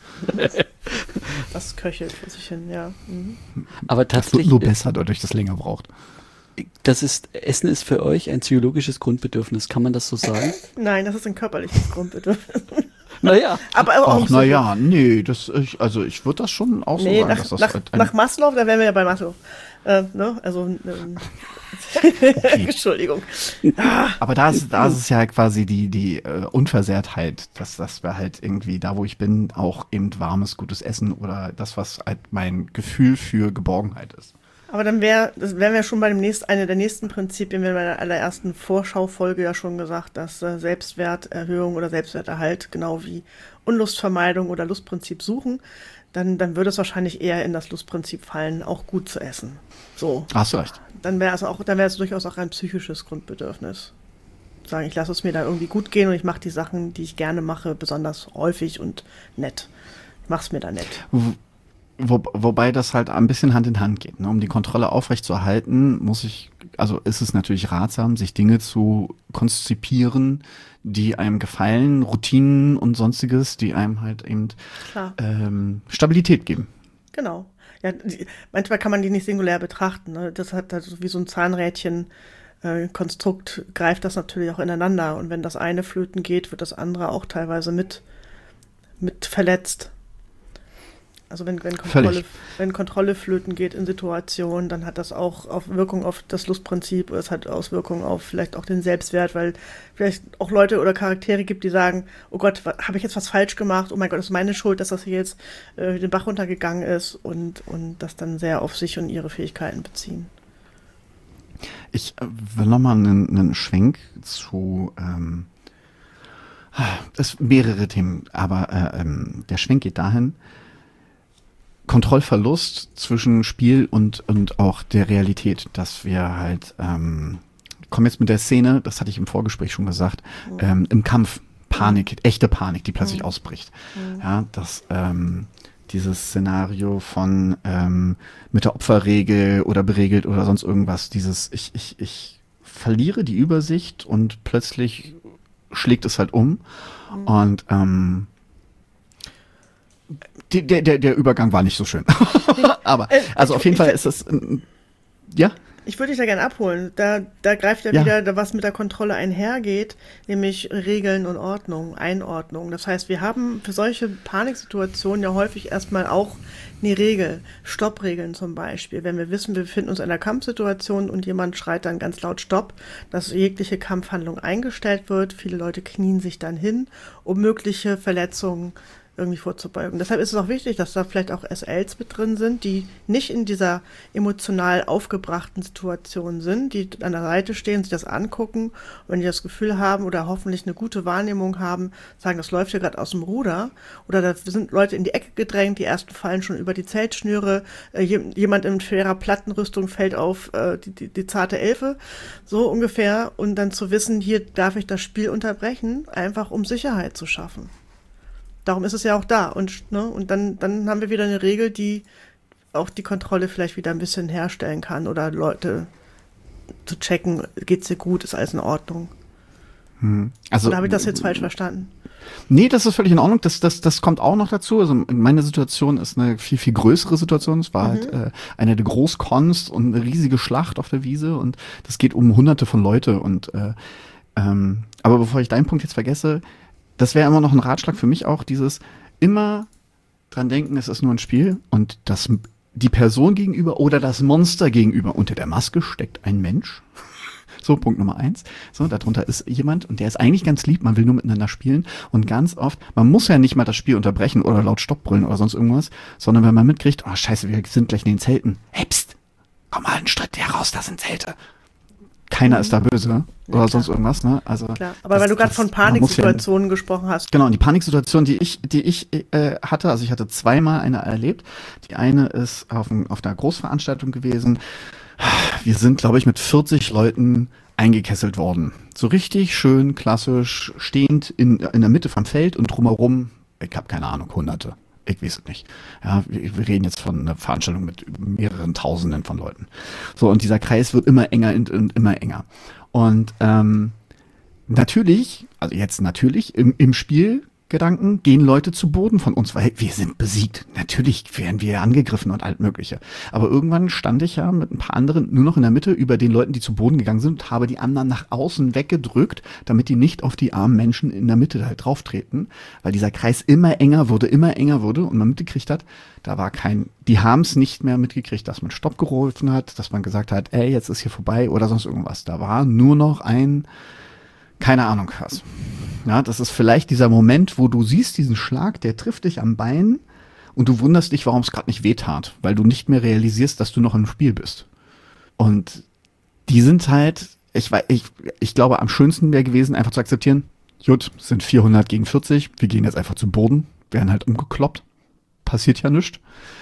Speaker 2: Das köchelt vor sich hin, ja. Mhm.
Speaker 1: Aber
Speaker 3: das wird
Speaker 1: tatsächlich,
Speaker 3: nur besser, dadurch, dass es länger braucht.
Speaker 1: Das ist, Essen ist für euch ein psychologisches Grundbedürfnis, kann man das so sagen?
Speaker 2: Nein, das ist ein körperliches Grundbedürfnis.
Speaker 1: Naja.
Speaker 2: Aber auch
Speaker 3: Ach, naja, nee, das, ich, also ich würde das schon auch so
Speaker 2: nee,
Speaker 3: sagen,
Speaker 2: nach,
Speaker 3: dass das
Speaker 2: nach,
Speaker 3: halt ein,
Speaker 2: nach Maslow, da wären wir ja bei Maslow. Äh, ne? Also, ähm, okay. Entschuldigung.
Speaker 3: Aber da ist, da ist es ja quasi die, die äh, Unversehrtheit, dass das wir halt irgendwie da, wo ich bin, auch eben warmes, gutes Essen oder das, was halt mein Gefühl für Geborgenheit ist.
Speaker 2: Aber dann wäre, das wären wir schon bei dem nächsten, eine der nächsten Prinzipien, wir haben bei der allerersten Vorschaufolge ja schon gesagt, dass äh, Selbstwerterhöhung oder Selbstwerterhalt, genau wie Unlustvermeidung oder Lustprinzip suchen, dann, dann würde es wahrscheinlich eher in das Lustprinzip fallen, auch gut zu essen. So.
Speaker 3: Hast du recht.
Speaker 2: Dann wäre es auch, dann wäre es durchaus auch ein psychisches Grundbedürfnis. Sagen, ich lasse es mir da irgendwie gut gehen und ich mache die Sachen, die ich gerne mache, besonders häufig und nett. Ich mache es mir da nett.
Speaker 3: Wo, wobei das halt ein bisschen Hand in Hand geht. Ne? Um die Kontrolle aufrechtzuerhalten, muss ich, also ist es natürlich ratsam, sich Dinge zu konzipieren, die einem gefallen, Routinen und sonstiges, die einem halt eben ähm, Stabilität geben.
Speaker 2: Genau. Ja, die, manchmal kann man die nicht singulär betrachten. Ne? Das hat also wie so ein Zahnrädchen. Äh, Konstrukt greift das natürlich auch ineinander. Und wenn das eine flöten geht, wird das andere auch teilweise mit, mit verletzt. Also wenn, wenn, Kontrolle, wenn Kontrolle flöten geht in Situationen, dann hat das auch auf Wirkung auf das Lustprinzip, es hat Auswirkungen auf vielleicht auch den Selbstwert, weil vielleicht auch Leute oder Charaktere gibt, die sagen, oh Gott, habe ich jetzt was falsch gemacht? Oh mein Gott, das ist meine Schuld, dass das hier jetzt äh, den Bach runtergegangen ist und, und das dann sehr auf sich und ihre Fähigkeiten beziehen.
Speaker 3: Ich äh, will nochmal einen, einen Schwenk zu ähm, das mehrere Themen, aber äh, ähm, der Schwenk geht dahin, Kontrollverlust zwischen Spiel und, und auch der Realität, dass wir halt, ähm, kommen jetzt mit der Szene, das hatte ich im Vorgespräch schon gesagt, mhm. ähm, im Kampf, Panik, mhm. echte Panik, die plötzlich mhm. ausbricht. Mhm. Ja, dass ähm, dieses Szenario von ähm, mit der Opferregel oder beregelt oder sonst irgendwas, dieses ich, ich, ich verliere die Übersicht und plötzlich schlägt es halt um mhm. und ähm, Die, der, der, der Übergang war nicht so schön. Aber, also auf jeden Fall ist das, ja?
Speaker 2: Ich würde dich da gerne abholen. Da, da greift ja, ja wieder, da was mit der Kontrolle einhergeht, nämlich Regeln und Ordnung, Einordnung. Das heißt, wir haben für solche Paniksituationen ja häufig erstmal auch eine Regel, Stoppregeln zum Beispiel. Wenn wir wissen, wir befinden uns in einer Kampfsituation und jemand schreit dann ganz laut Stopp, dass jegliche Kampfhandlung eingestellt wird. Viele Leute knien sich dann hin, um mögliche Verletzungen irgendwie vorzubeugen. Deshalb ist es auch wichtig, dass da vielleicht auch S Ls mit drin sind, die nicht in dieser emotional aufgebrachten Situation sind, die an der Seite stehen, sich das angucken und wenn die das Gefühl haben oder hoffentlich eine gute Wahrnehmung haben, sagen, das läuft hier gerade aus dem Ruder oder da sind Leute in die Ecke gedrängt, die ersten fallen schon über die Zeltschnüre, äh, jemand in schwerer Plattenrüstung fällt auf äh, die, die, die zarte Elfe, so ungefähr, und dann zu wissen, hier darf ich das Spiel unterbrechen, einfach um Sicherheit zu schaffen. Darum ist es ja auch da. Und, ne, und dann, dann haben wir wieder eine Regel, die auch die Kontrolle vielleicht wieder ein bisschen herstellen kann oder Leute zu checken, geht's dir gut, ist alles in Ordnung.
Speaker 3: Hm. Also,
Speaker 2: oder habe ich das jetzt falsch verstanden?
Speaker 3: Nee, das ist völlig in Ordnung. Das, das, das kommt auch noch dazu. Also meine Situation ist eine viel, viel größere Situation. Es war mhm. halt äh, eine der Großcons und eine riesige Schlacht auf der Wiese und das geht um hunderte von Leute. Und äh, ähm, aber bevor ich deinen Punkt jetzt vergesse, das wäre immer noch ein Ratschlag für mich auch, dieses immer dran denken, es ist nur ein Spiel und das, die Person gegenüber oder das Monster gegenüber, unter der Maske steckt ein Mensch. So, Punkt Nummer eins. So, darunter ist jemand und der ist eigentlich ganz lieb, man will nur miteinander spielen und ganz oft, man muss ja nicht mal das Spiel unterbrechen oder laut Stopp brüllen oder sonst irgendwas, sondern wenn man mitkriegt, oh scheiße, wir sind gleich in den Zelten. Hey, pst, komm mal einen Schritt heraus, das sind Zelte. Keiner mhm. ist da böse oder ja, sonst irgendwas, ne? Also
Speaker 2: klar. Aber das, weil du gerade von Paniksituationen ja, gesprochen hast.
Speaker 3: Genau, und die Paniksituation, die ich, die ich äh, hatte, also ich hatte zweimal eine erlebt. Die eine ist auf, ein, auf einer Großveranstaltung gewesen, Wir sind, glaube ich, mit vierzig Leuten eingekesselt worden. So richtig schön klassisch stehend in, in der Mitte vom Feld und drumherum, ich habe keine Ahnung, Hunderte. Ich weiß es nicht. Ja, wir, wir reden jetzt von einer Veranstaltung mit mehreren Tausenden von Leuten. So, und dieser Kreis wird immer enger und, und immer enger. Und ähm, natürlich, also jetzt natürlich, im, im Spielgedanken gehen Leute zu Boden von uns, weil wir sind besiegt. Natürlich werden wir angegriffen und alt mögliche. Aber irgendwann stand ich ja mit ein paar anderen nur noch in der Mitte über den Leuten, die zu Boden gegangen sind und habe die anderen nach außen weggedrückt, damit die nicht auf die armen Menschen in der Mitte halt drauf treten, weil dieser Kreis immer enger wurde, immer enger wurde und man mitgekriegt hat, da war kein, die haben es nicht mehr mitgekriegt, dass man Stopp gerufen hat, dass man gesagt hat, ey, jetzt ist hier vorbei oder sonst irgendwas. Da war nur noch ein, keine Ahnung was. Ja, das ist vielleicht dieser Moment, wo du siehst diesen Schlag, der trifft dich am Bein und du wunderst dich, warum es gerade nicht wehtat, weil du nicht mehr realisierst, dass du noch im Spiel bist. Und die sind halt, ich, ich, ich glaube, am schönsten wäre gewesen, einfach zu akzeptieren, gut, es sind vierhundert gegen vierzig, wir gehen jetzt einfach zu Boden, werden halt umgekloppt, passiert ja nichts.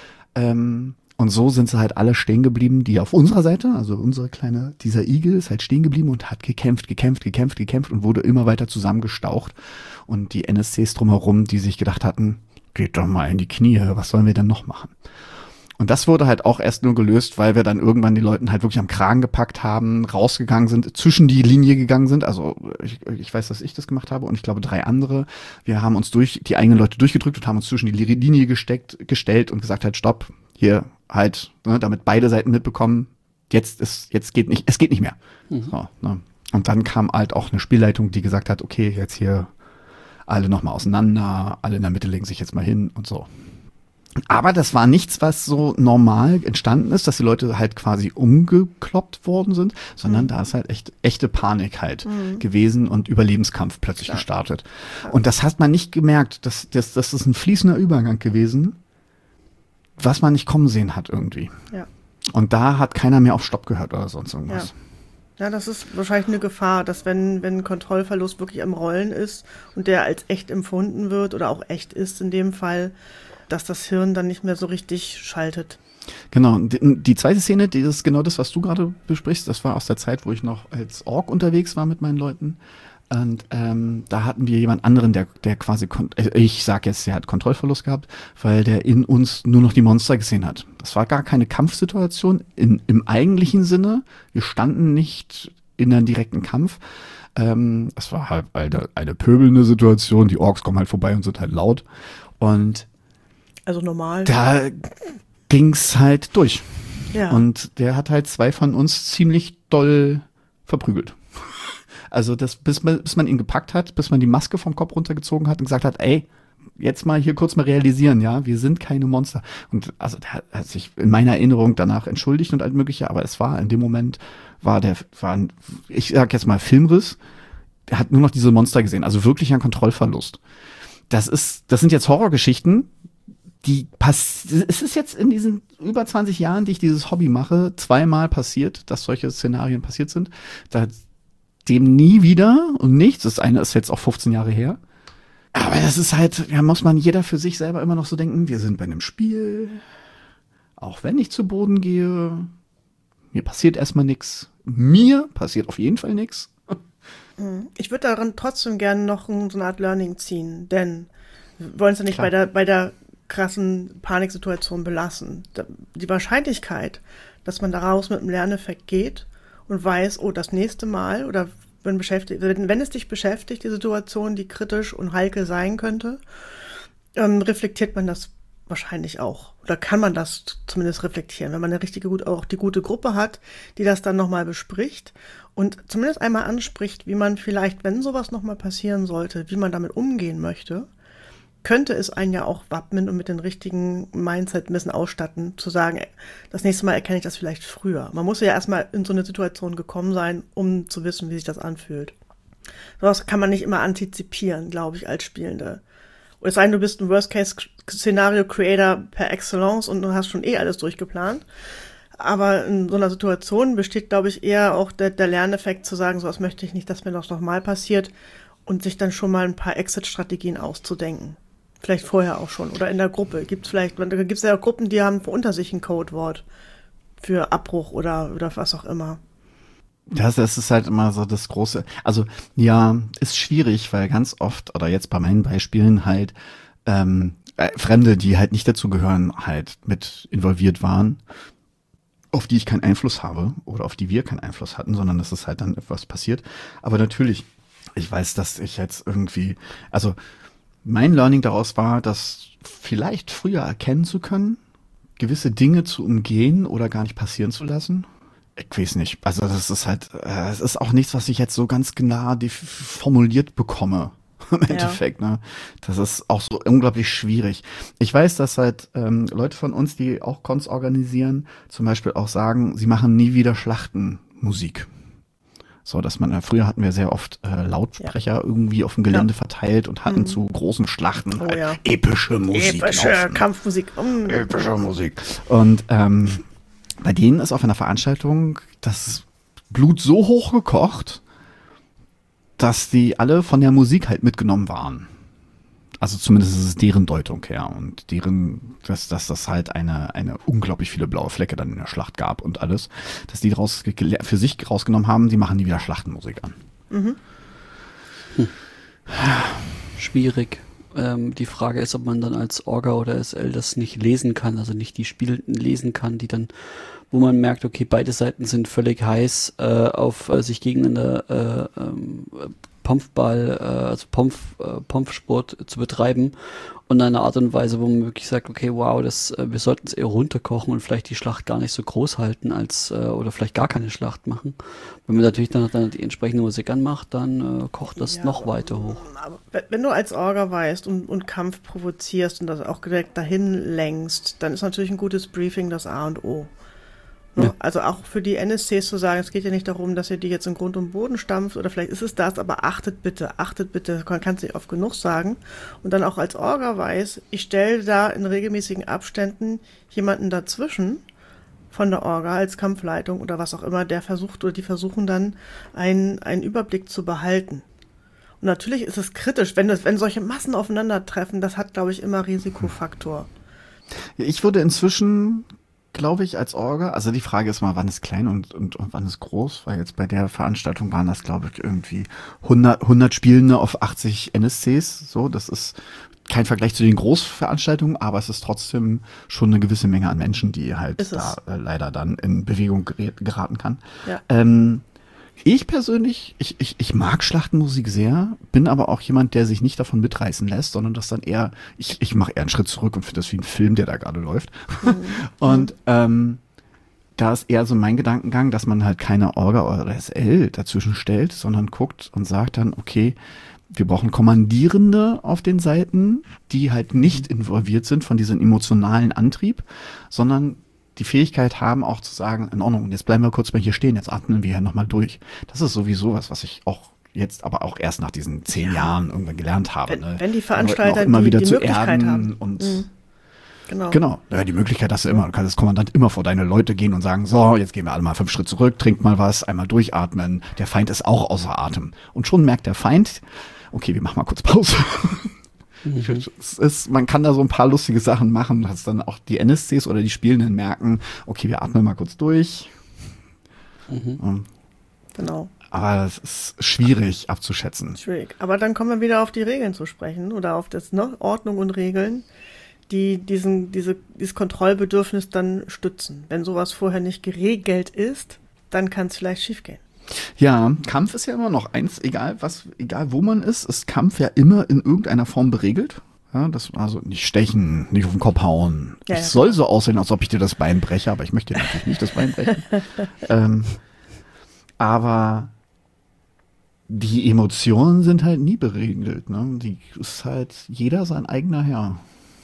Speaker 3: Ähm, Und so sind sie halt alle stehen geblieben, die auf unserer Seite, also unsere kleine, dieser Igel ist halt stehen geblieben und hat gekämpft, gekämpft, gekämpft, gekämpft und wurde immer weiter zusammengestaucht. Und die N S Cs drumherum, die sich gedacht hatten, geht doch mal in die Knie, was sollen wir denn noch machen? Und das wurde halt auch erst nur gelöst, weil wir dann irgendwann die Leuten halt wirklich am Kragen gepackt haben, rausgegangen sind, zwischen die Linie gegangen sind. Also ich, ich weiß, dass ich das gemacht habe und ich glaube drei andere. Wir haben uns durch die eigenen Leute durchgedrückt und haben uns zwischen die Linie gesteckt, gestellt und gesagt halt, stopp, hier halt, ne, damit beide Seiten mitbekommen, jetzt ist, jetzt geht nicht, es geht nicht mehr. Mhm. So, ne. Und dann kam halt auch eine Spielleitung, die gesagt hat, okay, jetzt hier alle nochmal auseinander, alle in der Mitte legen sich jetzt mal hin und so. Aber das war nichts, was so normal entstanden ist, dass die Leute halt quasi umgekloppt worden sind, sondern mhm. da ist halt echt echte Panik halt mhm. gewesen und Überlebenskampf plötzlich ja. gestartet. Und das hat man nicht gemerkt. Das, das, das ist ein fließender Übergang gewesen, was man nicht kommen sehen hat irgendwie. Ja. Und da hat keiner mehr auf Stopp gehört oder sonst irgendwas.
Speaker 2: Ja. Ja, das ist wahrscheinlich eine Gefahr, dass wenn, wenn ein Kontrollverlust wirklich am Rollen ist und der als echt empfunden wird oder auch echt ist in dem Fall, dass das Hirn dann nicht mehr so richtig schaltet.
Speaker 3: Genau, die, die zweite Szene, die ist genau das, was du gerade besprichst, das war aus der Zeit, wo ich noch als Ork unterwegs war mit meinen Leuten. Und ähm, da hatten wir jemand anderen, der, der quasi, kon- ich sag jetzt, der hat Kontrollverlust gehabt, weil der in uns nur noch die Monster gesehen hat. Das war gar keine Kampfsituation in, im eigentlichen Sinne. Wir standen nicht in einem direkten Kampf. Ähm, es war halt eine, eine pöbelnde Situation. Die Orks kommen halt vorbei und sind halt laut. Und
Speaker 2: also normal.
Speaker 3: Da ging's halt durch.
Speaker 2: Ja.
Speaker 3: Und der hat halt zwei von uns ziemlich doll verprügelt. Also das, bis man, bis man ihn gepackt hat, bis man die Maske vom Kopf runtergezogen hat und gesagt hat, ey, jetzt mal hier kurz mal realisieren, ja, wir sind keine Monster. Und also der hat, hat sich in meiner Erinnerung danach entschuldigt und all mögliche, aber es war in dem Moment, war der, war ein, ich sag jetzt mal Filmriss, der hat nur noch diese Monster gesehen, also wirklich ein Kontrollverlust. Das ist, das sind jetzt Horrorgeschichten, die pass, es ist jetzt in diesen über zwanzig Jahren, die ich dieses Hobby mache, zweimal passiert, dass solche Szenarien passiert sind. Da dem nie wieder und nichts. Das eine ist jetzt auch fünfzehn Jahre her. Aber das ist halt, ja, muss man jeder für sich selber immer noch so denken, wir sind bei einem Spiel. Auch wenn ich zu Boden gehe, mir passiert erstmal nichts. Mir passiert auf jeden Fall nichts.
Speaker 2: Ich würde daran trotzdem gerne noch so eine Art Learning ziehen, denn wir wollen es ja nicht bei der, bei der krassen Paniksituation belassen. Die Wahrscheinlichkeit, dass man daraus mit einem Lerneffekt geht und weiß, oh, das nächste Mal oder wenn, beschäftigt, wenn, wenn es dich beschäftigt, die Situation, die kritisch und heikel sein könnte, ähm, reflektiert man das wahrscheinlich auch. Oder kann man das zumindest reflektieren, wenn man eine richtige, gut, auch die gute Gruppe hat, die das dann nochmal bespricht und zumindest einmal anspricht, wie man vielleicht, wenn sowas nochmal passieren sollte, wie man damit umgehen möchte, könnte es einen ja auch wappnen und mit den richtigen Mindset ein bisschen ausstatten, zu sagen, das nächste Mal erkenne ich das vielleicht früher. Man muss ja erstmal in so eine Situation gekommen sein, um zu wissen, wie sich das anfühlt. Sowas kann man nicht immer antizipieren, glaube ich, als Spielende. Oder es sei denn, du bist ein Worst-Case-Szenario-Creator per Excellence und du hast schon eh alles durchgeplant. Aber in so einer Situation besteht, glaube ich, eher auch der, der Lerneffekt zu sagen, sowas möchte ich nicht, dass mir das nochmal passiert und sich dann schon mal ein paar Exit-Strategien auszudenken. Vielleicht vorher auch schon. Oder in der Gruppe. Gibt es vielleicht, da gibt es ja auch Gruppen, die haben unter sich ein Codewort. für Abbruch oder, oder was auch immer.
Speaker 3: Das, das ist halt immer so das große, also ja, ist schwierig, weil ganz oft, oder jetzt bei meinen Beispielen halt, ähm, äh, Fremde, die halt nicht dazugehören, halt mit involviert waren, auf die ich keinen Einfluss habe oder auf die wir keinen Einfluss hatten, sondern dass es halt dann etwas passiert. Aber natürlich, ich weiß, dass ich jetzt irgendwie, also mein Learning daraus war, das vielleicht früher erkennen zu können, gewisse Dinge zu umgehen oder gar nicht passieren zu lassen. Ich weiß nicht. Also das ist halt, äh, es ist auch nichts, was ich jetzt so ganz genau formuliert bekomme. Im Endeffekt, ja. Ne? Das ist auch so unglaublich schwierig. Ich weiß, dass halt ähm, Leute von uns, die auch Cons organisieren, zum Beispiel auch sagen, sie machen nie wieder Schlachtenmusik. So, dass man, äh, früher hatten wir sehr oft äh, Lautsprecher ja. irgendwie auf dem Gelände ja. verteilt und hatten mhm. zu großen Schlachten
Speaker 2: oh,
Speaker 3: halt
Speaker 2: ja.
Speaker 3: epische Musik.
Speaker 2: Epische laufen. Kampfmusik. Mm.
Speaker 3: Epische Musik. Und ähm, bei denen ist auf einer Veranstaltung das Blut so hoch gekocht, dass die alle von der Musik halt mitgenommen waren. Also zumindest ist es deren Deutung her und deren, dass, dass das halt eine, eine unglaublich viele blaue Flecke dann in der Schlacht gab und alles, dass die daraus für sich rausgenommen haben, die machen nie wieder Schlachtenmusik an.
Speaker 2: Mhm.
Speaker 1: Hm. Schwierig. Ähm, die Frage ist, ob man dann als Orga oder S L das nicht lesen kann, also nicht die Spielenden lesen kann, die dann, wo man merkt, okay, beide Seiten sind völlig heiß äh, auf äh, sich gegeneinander äh, ähm, Pumpball, äh, also Pumpf, äh, Pumpsport zu betreiben und in einer Art und Weise, wo man wirklich sagt, okay, wow, das, äh, wir sollten es eher runterkochen und vielleicht die Schlacht gar nicht so groß halten als äh, oder vielleicht gar keine Schlacht machen. Wenn man natürlich dann, dann die entsprechende Musik anmacht, dann äh, kocht das ja, noch aber, weiter hoch.
Speaker 2: Aber wenn du als Orga weißt und, und Kampf provozierst und das auch direkt dahin lenkst, dann ist natürlich ein gutes Briefing das A und O. No, ja. Also auch für die N S Cs zu sagen, es geht ja nicht darum, dass ihr die jetzt in Grund und Boden stampft oder vielleicht ist es das, aber achtet bitte, achtet bitte, man kann es nicht oft genug sagen. Und dann auch als Orga weiß, ich stelle da in regelmäßigen Abständen jemanden dazwischen von der Orga als Kampfleitung oder was auch immer, der versucht oder die versuchen dann einen, einen Überblick zu behalten. Und natürlich ist es kritisch, wenn, das, wenn solche Massen aufeinandertreffen, das hat, glaube ich, immer Risikofaktor.
Speaker 3: Ja, ich würde inzwischen... glaube ich, als Orga. Also die Frage ist mal, wann ist klein und, und, und wann ist groß, weil jetzt bei der Veranstaltung waren das, glaube ich, irgendwie hundert, hundert Spielende auf achtzig N S Cs. So, das ist kein Vergleich zu den Großveranstaltungen, aber es ist trotzdem schon eine gewisse Menge an Menschen, die halt ist da äh, leider dann in Bewegung gerät, geraten kann.
Speaker 2: Ja.
Speaker 3: Ähm, Ich persönlich, ich, ich, ich mag Schlachtenmusik sehr, bin aber auch jemand, der sich nicht davon mitreißen lässt, sondern das dann eher, ich, ich mache eher einen Schritt zurück und finde das wie ein Film, der da gerade läuft. Mhm. Und ähm, da ist eher so mein Gedankengang, dass man halt keine Orga oder S L dazwischen stellt, sondern guckt und sagt dann, okay, wir brauchen Kommandierende auf den Seiten, die halt nicht involviert sind von diesem emotionalen Antrieb, sondern die Fähigkeit haben, auch zu sagen, in Ordnung, jetzt bleiben wir kurz mal hier stehen, jetzt atmen wir ja nochmal durch. Das ist sowieso was, was ich auch jetzt, aber auch erst nach diesen zehn ja. Jahren irgendwann gelernt habe.
Speaker 2: Wenn,
Speaker 3: ne?
Speaker 2: wenn die Veranstalter
Speaker 3: immer
Speaker 2: die,
Speaker 3: wieder
Speaker 2: die
Speaker 3: zu
Speaker 2: Möglichkeit
Speaker 3: erden
Speaker 2: haben.
Speaker 3: Und
Speaker 2: mhm. Genau.
Speaker 3: Genau, ja, die Möglichkeit hast du immer. Du kannst als Kommandant immer vor deine Leute gehen und sagen, so, jetzt gehen wir alle mal fünf Schritt zurück, trink mal was, einmal durchatmen. Der Feind ist auch außer Atem. Und schon merkt der Feind, okay, wir machen mal kurz Pause. Mhm. Es ist, man kann da so ein paar lustige Sachen machen, dass dann auch die N S Cs oder die Spielenden merken, okay, wir atmen mal kurz durch.
Speaker 2: Mhm. Um, genau.
Speaker 3: Aber es ist schwierig abzuschätzen.
Speaker 2: Schwierig. Aber dann kommen wir wieder auf die Regeln zu sprechen oder auf das, ne, Ordnung und Regeln, die diesen, diese, dieses Kontrollbedürfnis dann stützen. Wenn sowas vorher nicht geregelt ist, dann kann es vielleicht schiefgehen.
Speaker 3: Ja, Kampf ist ja immer noch eins, egal was, egal wo man ist, ist Kampf ja immer in irgendeiner Form beregelt. Ja, das also nicht stechen, nicht auf den Kopf hauen.
Speaker 2: Ja,
Speaker 3: es
Speaker 2: ja.
Speaker 3: soll so aussehen, als ob ich dir das Bein breche, aber ich möchte dir natürlich nicht das Bein brechen. ähm, aber die Emotionen sind halt nie beregelt. Ne? Die ist halt jeder sein eigener Herr.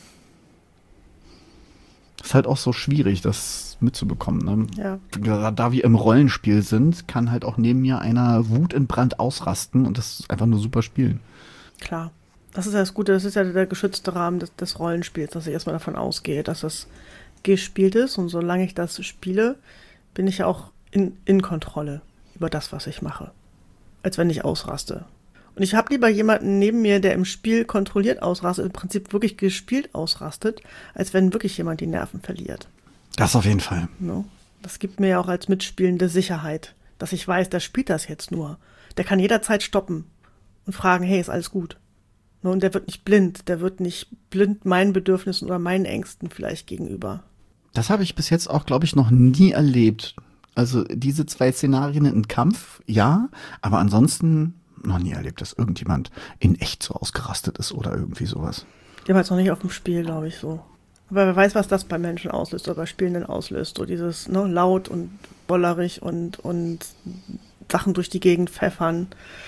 Speaker 3: Ist halt auch so schwierig, das mitzubekommen. Ne?
Speaker 2: Ja.
Speaker 3: Da wir im Rollenspiel sind, kann halt auch neben mir einer Wut in Brand ausrasten und das einfach nur super spielen.
Speaker 2: Klar. Das ist ja das Gute, das ist ja der geschützte Rahmen des, des Rollenspiels, dass ich erstmal davon ausgehe, dass das gespielt ist. Und solange ich das spiele, bin ich ja auch in, in Kontrolle über das, was ich mache. Als wenn ich ausraste. Und ich habe lieber jemanden neben mir, der im Spiel kontrolliert ausrastet, im Prinzip wirklich gespielt ausrastet, als wenn wirklich jemand die Nerven verliert.
Speaker 3: Das auf jeden Fall.
Speaker 2: No? Das gibt mir ja auch als Mitspielende Sicherheit, dass ich weiß, der spielt das jetzt nur. Der kann jederzeit stoppen und fragen, hey, ist alles gut? Und der wird nicht blind, der wird nicht blind meinen Bedürfnissen oder meinen Ängsten vielleicht gegenüber.
Speaker 3: Das habe ich bis jetzt auch, glaube ich, noch nie erlebt. Also diese zwei Szenarien in Kampf, ja, aber ansonsten noch nie erlebt, dass irgendjemand in echt so ausgerastet ist oder irgendwie sowas.
Speaker 2: Jedenfalls noch nicht auf dem Spiel, glaube ich, so. Aber wer weiß, was das bei Menschen auslöst oder bei Spielenden auslöst. So dieses ne, laut und bollerig und, und Sachen durch die Gegend pfeffern.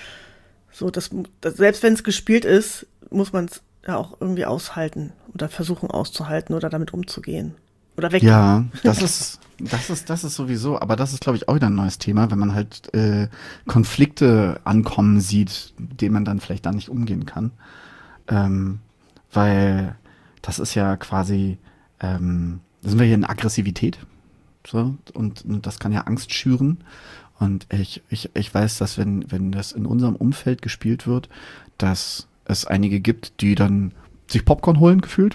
Speaker 2: So, das, das, selbst wenn es gespielt ist, muss man es ja auch irgendwie aushalten oder versuchen auszuhalten oder damit umzugehen. Oder weg.
Speaker 3: Ja, das ist, das ist, das ist sowieso, aber das ist, glaube ich, auch wieder ein neues Thema, wenn man halt äh, Konflikte ankommen sieht, mit denen man dann vielleicht da nicht umgehen kann. Ähm, weil das ist ja quasi, ähm, da sind wir hier in Aggressivität. So, und, und das kann ja Angst schüren. Und ich, ich, ich weiß, dass wenn, wenn das in unserem Umfeld gespielt wird, dass es einige gibt, die dann sich Popcorn holen, gefühlt.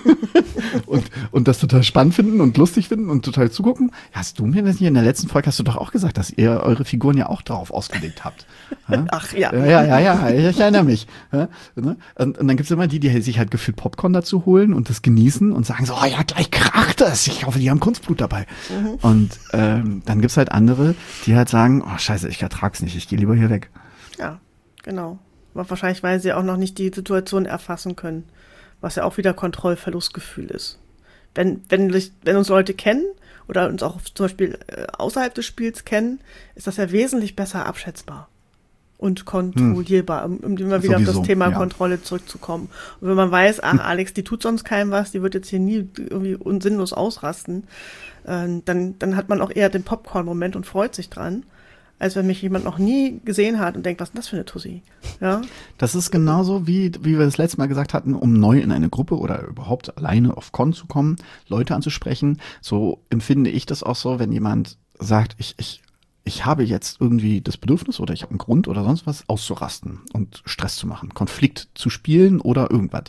Speaker 3: und, und das total spannend finden und lustig finden und total zugucken. Hast du mir das hier in der letzten Folge, hast du doch auch gesagt, dass ihr eure Figuren ja auch darauf ausgelegt habt. Ja?
Speaker 2: Ach ja.
Speaker 3: Ja, ja, ja, ja, ich erinnere mich. Ja? Und, und dann gibt es immer die, die sich halt gefühlt Popcorn dazu holen und das genießen und sagen so, oh ja, gleich kracht es. Ich hoffe, die haben Kunstblut dabei. Mhm. Und ähm, dann gibt es halt andere, die halt sagen, oh scheiße, ich ertrag's nicht, ich gehe lieber hier weg.
Speaker 2: Ja, genau. Aber wahrscheinlich, weil sie auch noch nicht die Situation erfassen können, was ja auch wieder Kontrollverlustgefühl ist. Wenn, wenn, wenn uns Leute kennen oder uns auch zum Beispiel außerhalb des Spiels kennen, ist das ja wesentlich besser abschätzbar und kontrollierbar, um, um immer wieder Sowieso, auf das Thema ja. Kontrolle zurückzukommen. Und wenn man weiß, ach Alex, die tut sonst keinem was, die wird jetzt hier nie irgendwie unsinnlos ausrasten, äh, dann, dann hat man auch eher den Popcorn-Moment und freut sich dran, als wenn mich jemand noch nie gesehen hat und denkt, was ist das für eine Tussi? Ja?
Speaker 3: Das ist genauso, wie, wie wir das letzte Mal gesagt hatten, um neu in eine Gruppe oder überhaupt alleine auf Con zu kommen, Leute anzusprechen. So empfinde ich das auch so, wenn jemand sagt, ich, ich, ich habe jetzt irgendwie das Bedürfnis oder ich habe einen Grund oder sonst was, auszurasten und Stress zu machen, Konflikt zu spielen oder irgendwas.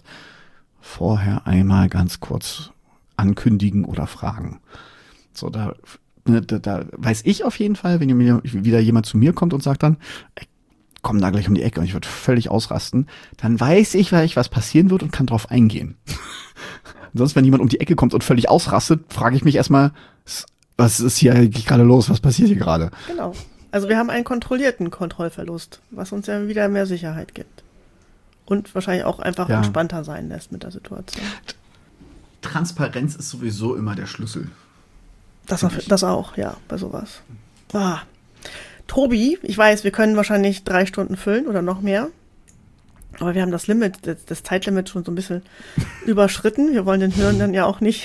Speaker 3: Vorher einmal ganz kurz ankündigen oder fragen. So, da Da, da weiß ich auf jeden Fall, wenn wieder jemand zu mir kommt und sagt dann, ey, komm da gleich um die Ecke und ich würde völlig ausrasten, dann weiß ich, was passieren wird und kann drauf eingehen. Sonst, wenn jemand um die Ecke kommt und völlig ausrastet, frage ich mich erstmal, was ist hier eigentlich gerade los? Was passiert hier gerade?
Speaker 2: Genau. Also wir haben einen kontrollierten Kontrollverlust, was uns ja wieder mehr Sicherheit gibt. Und wahrscheinlich auch einfach ja. entspannter sein lässt mit der Situation.
Speaker 3: Transparenz ist sowieso immer der Schlüssel.
Speaker 2: Das, auf, das auch, ja, bei sowas. Ah. Tobi, ich weiß, wir können wahrscheinlich drei Stunden füllen oder noch mehr. Aber wir haben das Limit, das, das Zeitlimit schon so ein bisschen überschritten. Wir wollen den Hörenden ja auch nicht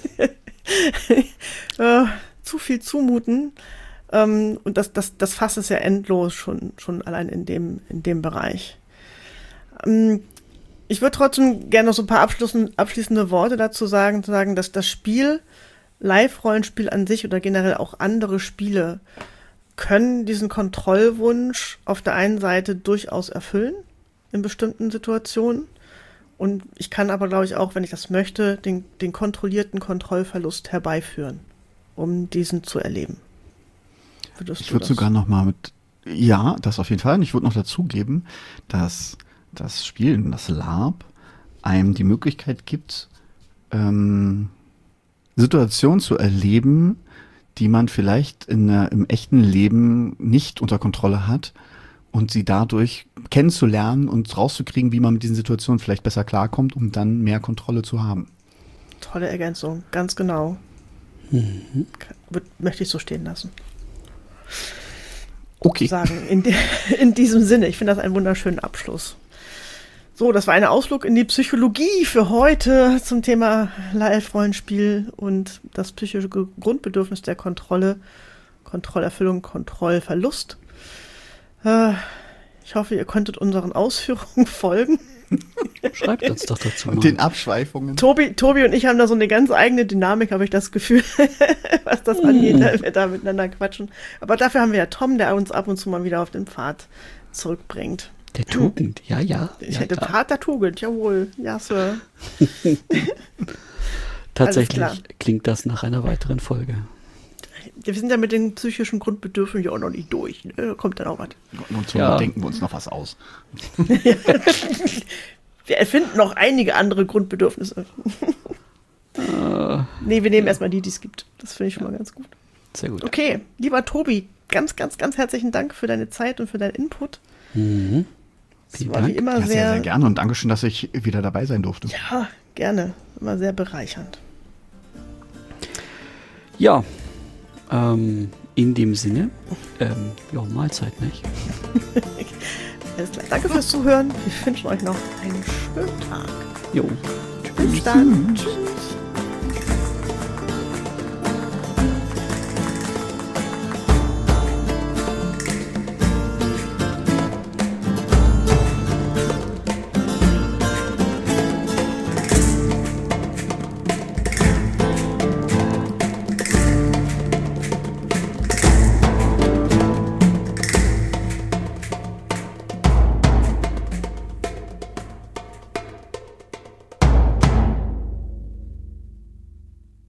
Speaker 2: äh, zu viel zumuten. Ähm, und das, das, das Fass ist ja endlos schon, schon allein in dem, in dem Bereich. Ähm, ich würde trotzdem gerne noch so ein paar abschließende Worte dazu sagen, zu sagen, dass das Spiel Live-Rollenspiel an sich oder generell auch andere Spiele können diesen Kontrollwunsch auf der einen Seite durchaus erfüllen in bestimmten Situationen. Und ich kann aber, glaube ich, auch, wenn ich das möchte, den, den kontrollierten Kontrollverlust herbeiführen, um diesen zu erleben. Würdest
Speaker 3: ich würde sogar noch mal mit, ja, das auf jeden Fall. Und ich würde noch dazugeben, dass das Spiel, das LARP, einem die Möglichkeit gibt, ähm, Situationen zu erleben, die man vielleicht in der, im echten Leben nicht unter Kontrolle hat und sie dadurch kennenzulernen und rauszukriegen, wie man mit diesen Situationen vielleicht besser klarkommt, um dann mehr Kontrolle zu haben.
Speaker 2: Tolle Ergänzung, ganz genau. Mhm. Möchte ich so stehen lassen.
Speaker 3: Okay.
Speaker 2: Sagen, in, de, in diesem Sinne, ich finde das einen wunderschönen Abschluss. So, das war ein Ausflug in die Psychologie für heute zum Thema Live-Rollenspiel und das psychische Grundbedürfnis der Kontrolle, Kontrollerfüllung, Kontrollverlust. Äh, ich hoffe, ihr konntet unseren Ausführungen folgen.
Speaker 1: Schreibt uns doch dazu.
Speaker 3: Und den Abschweifungen.
Speaker 2: Tobi, Tobi und ich haben da so eine ganz eigene Dynamik, habe ich das Gefühl, was das angeht, da wir da miteinander quatschen. Aber dafür haben wir ja Tom, der uns ab und zu mal wieder auf den Pfad zurückbringt.
Speaker 1: Der Tugend, ja, ja.
Speaker 2: Ich
Speaker 1: ja,
Speaker 2: hätte
Speaker 1: klar.
Speaker 2: Pfad der Tugend, jawohl. Ja, Sir.
Speaker 1: Tatsächlich klingt das nach einer weiteren Folge.
Speaker 2: Wir sind ja mit den psychischen Grundbedürfnissen ja auch noch nicht durch. Ne? Da kommt dann auch was.
Speaker 3: Und so
Speaker 1: Ja.
Speaker 3: denken wir uns noch was aus.
Speaker 2: Wir erfinden noch einige andere Grundbedürfnisse.
Speaker 1: Äh,
Speaker 2: Nee, wir nehmen erstmal die, die es gibt. Das finde ich schon mal ganz gut.
Speaker 1: sehr gut.
Speaker 2: Okay, lieber Tobi, ganz, ganz, ganz herzlichen Dank für deine Zeit und für deinen Input.
Speaker 1: Mhm.
Speaker 2: Das
Speaker 1: Vielen
Speaker 2: war wie
Speaker 1: Dank.
Speaker 2: immer
Speaker 3: Ja, sehr,
Speaker 2: sehr,
Speaker 3: sehr gerne und Dankeschön, dass ich wieder dabei sein durfte.
Speaker 2: ja, gerne. Immer sehr bereichernd.
Speaker 1: Ja, ähm, in dem Sinne, ähm, ja, Mahlzeit, nicht?
Speaker 2: Alles klar. Danke fürs Zuhören. Wir wünschen euch noch einen schönen Tag.
Speaker 1: Jo.
Speaker 2: Bis dann. Tschüss.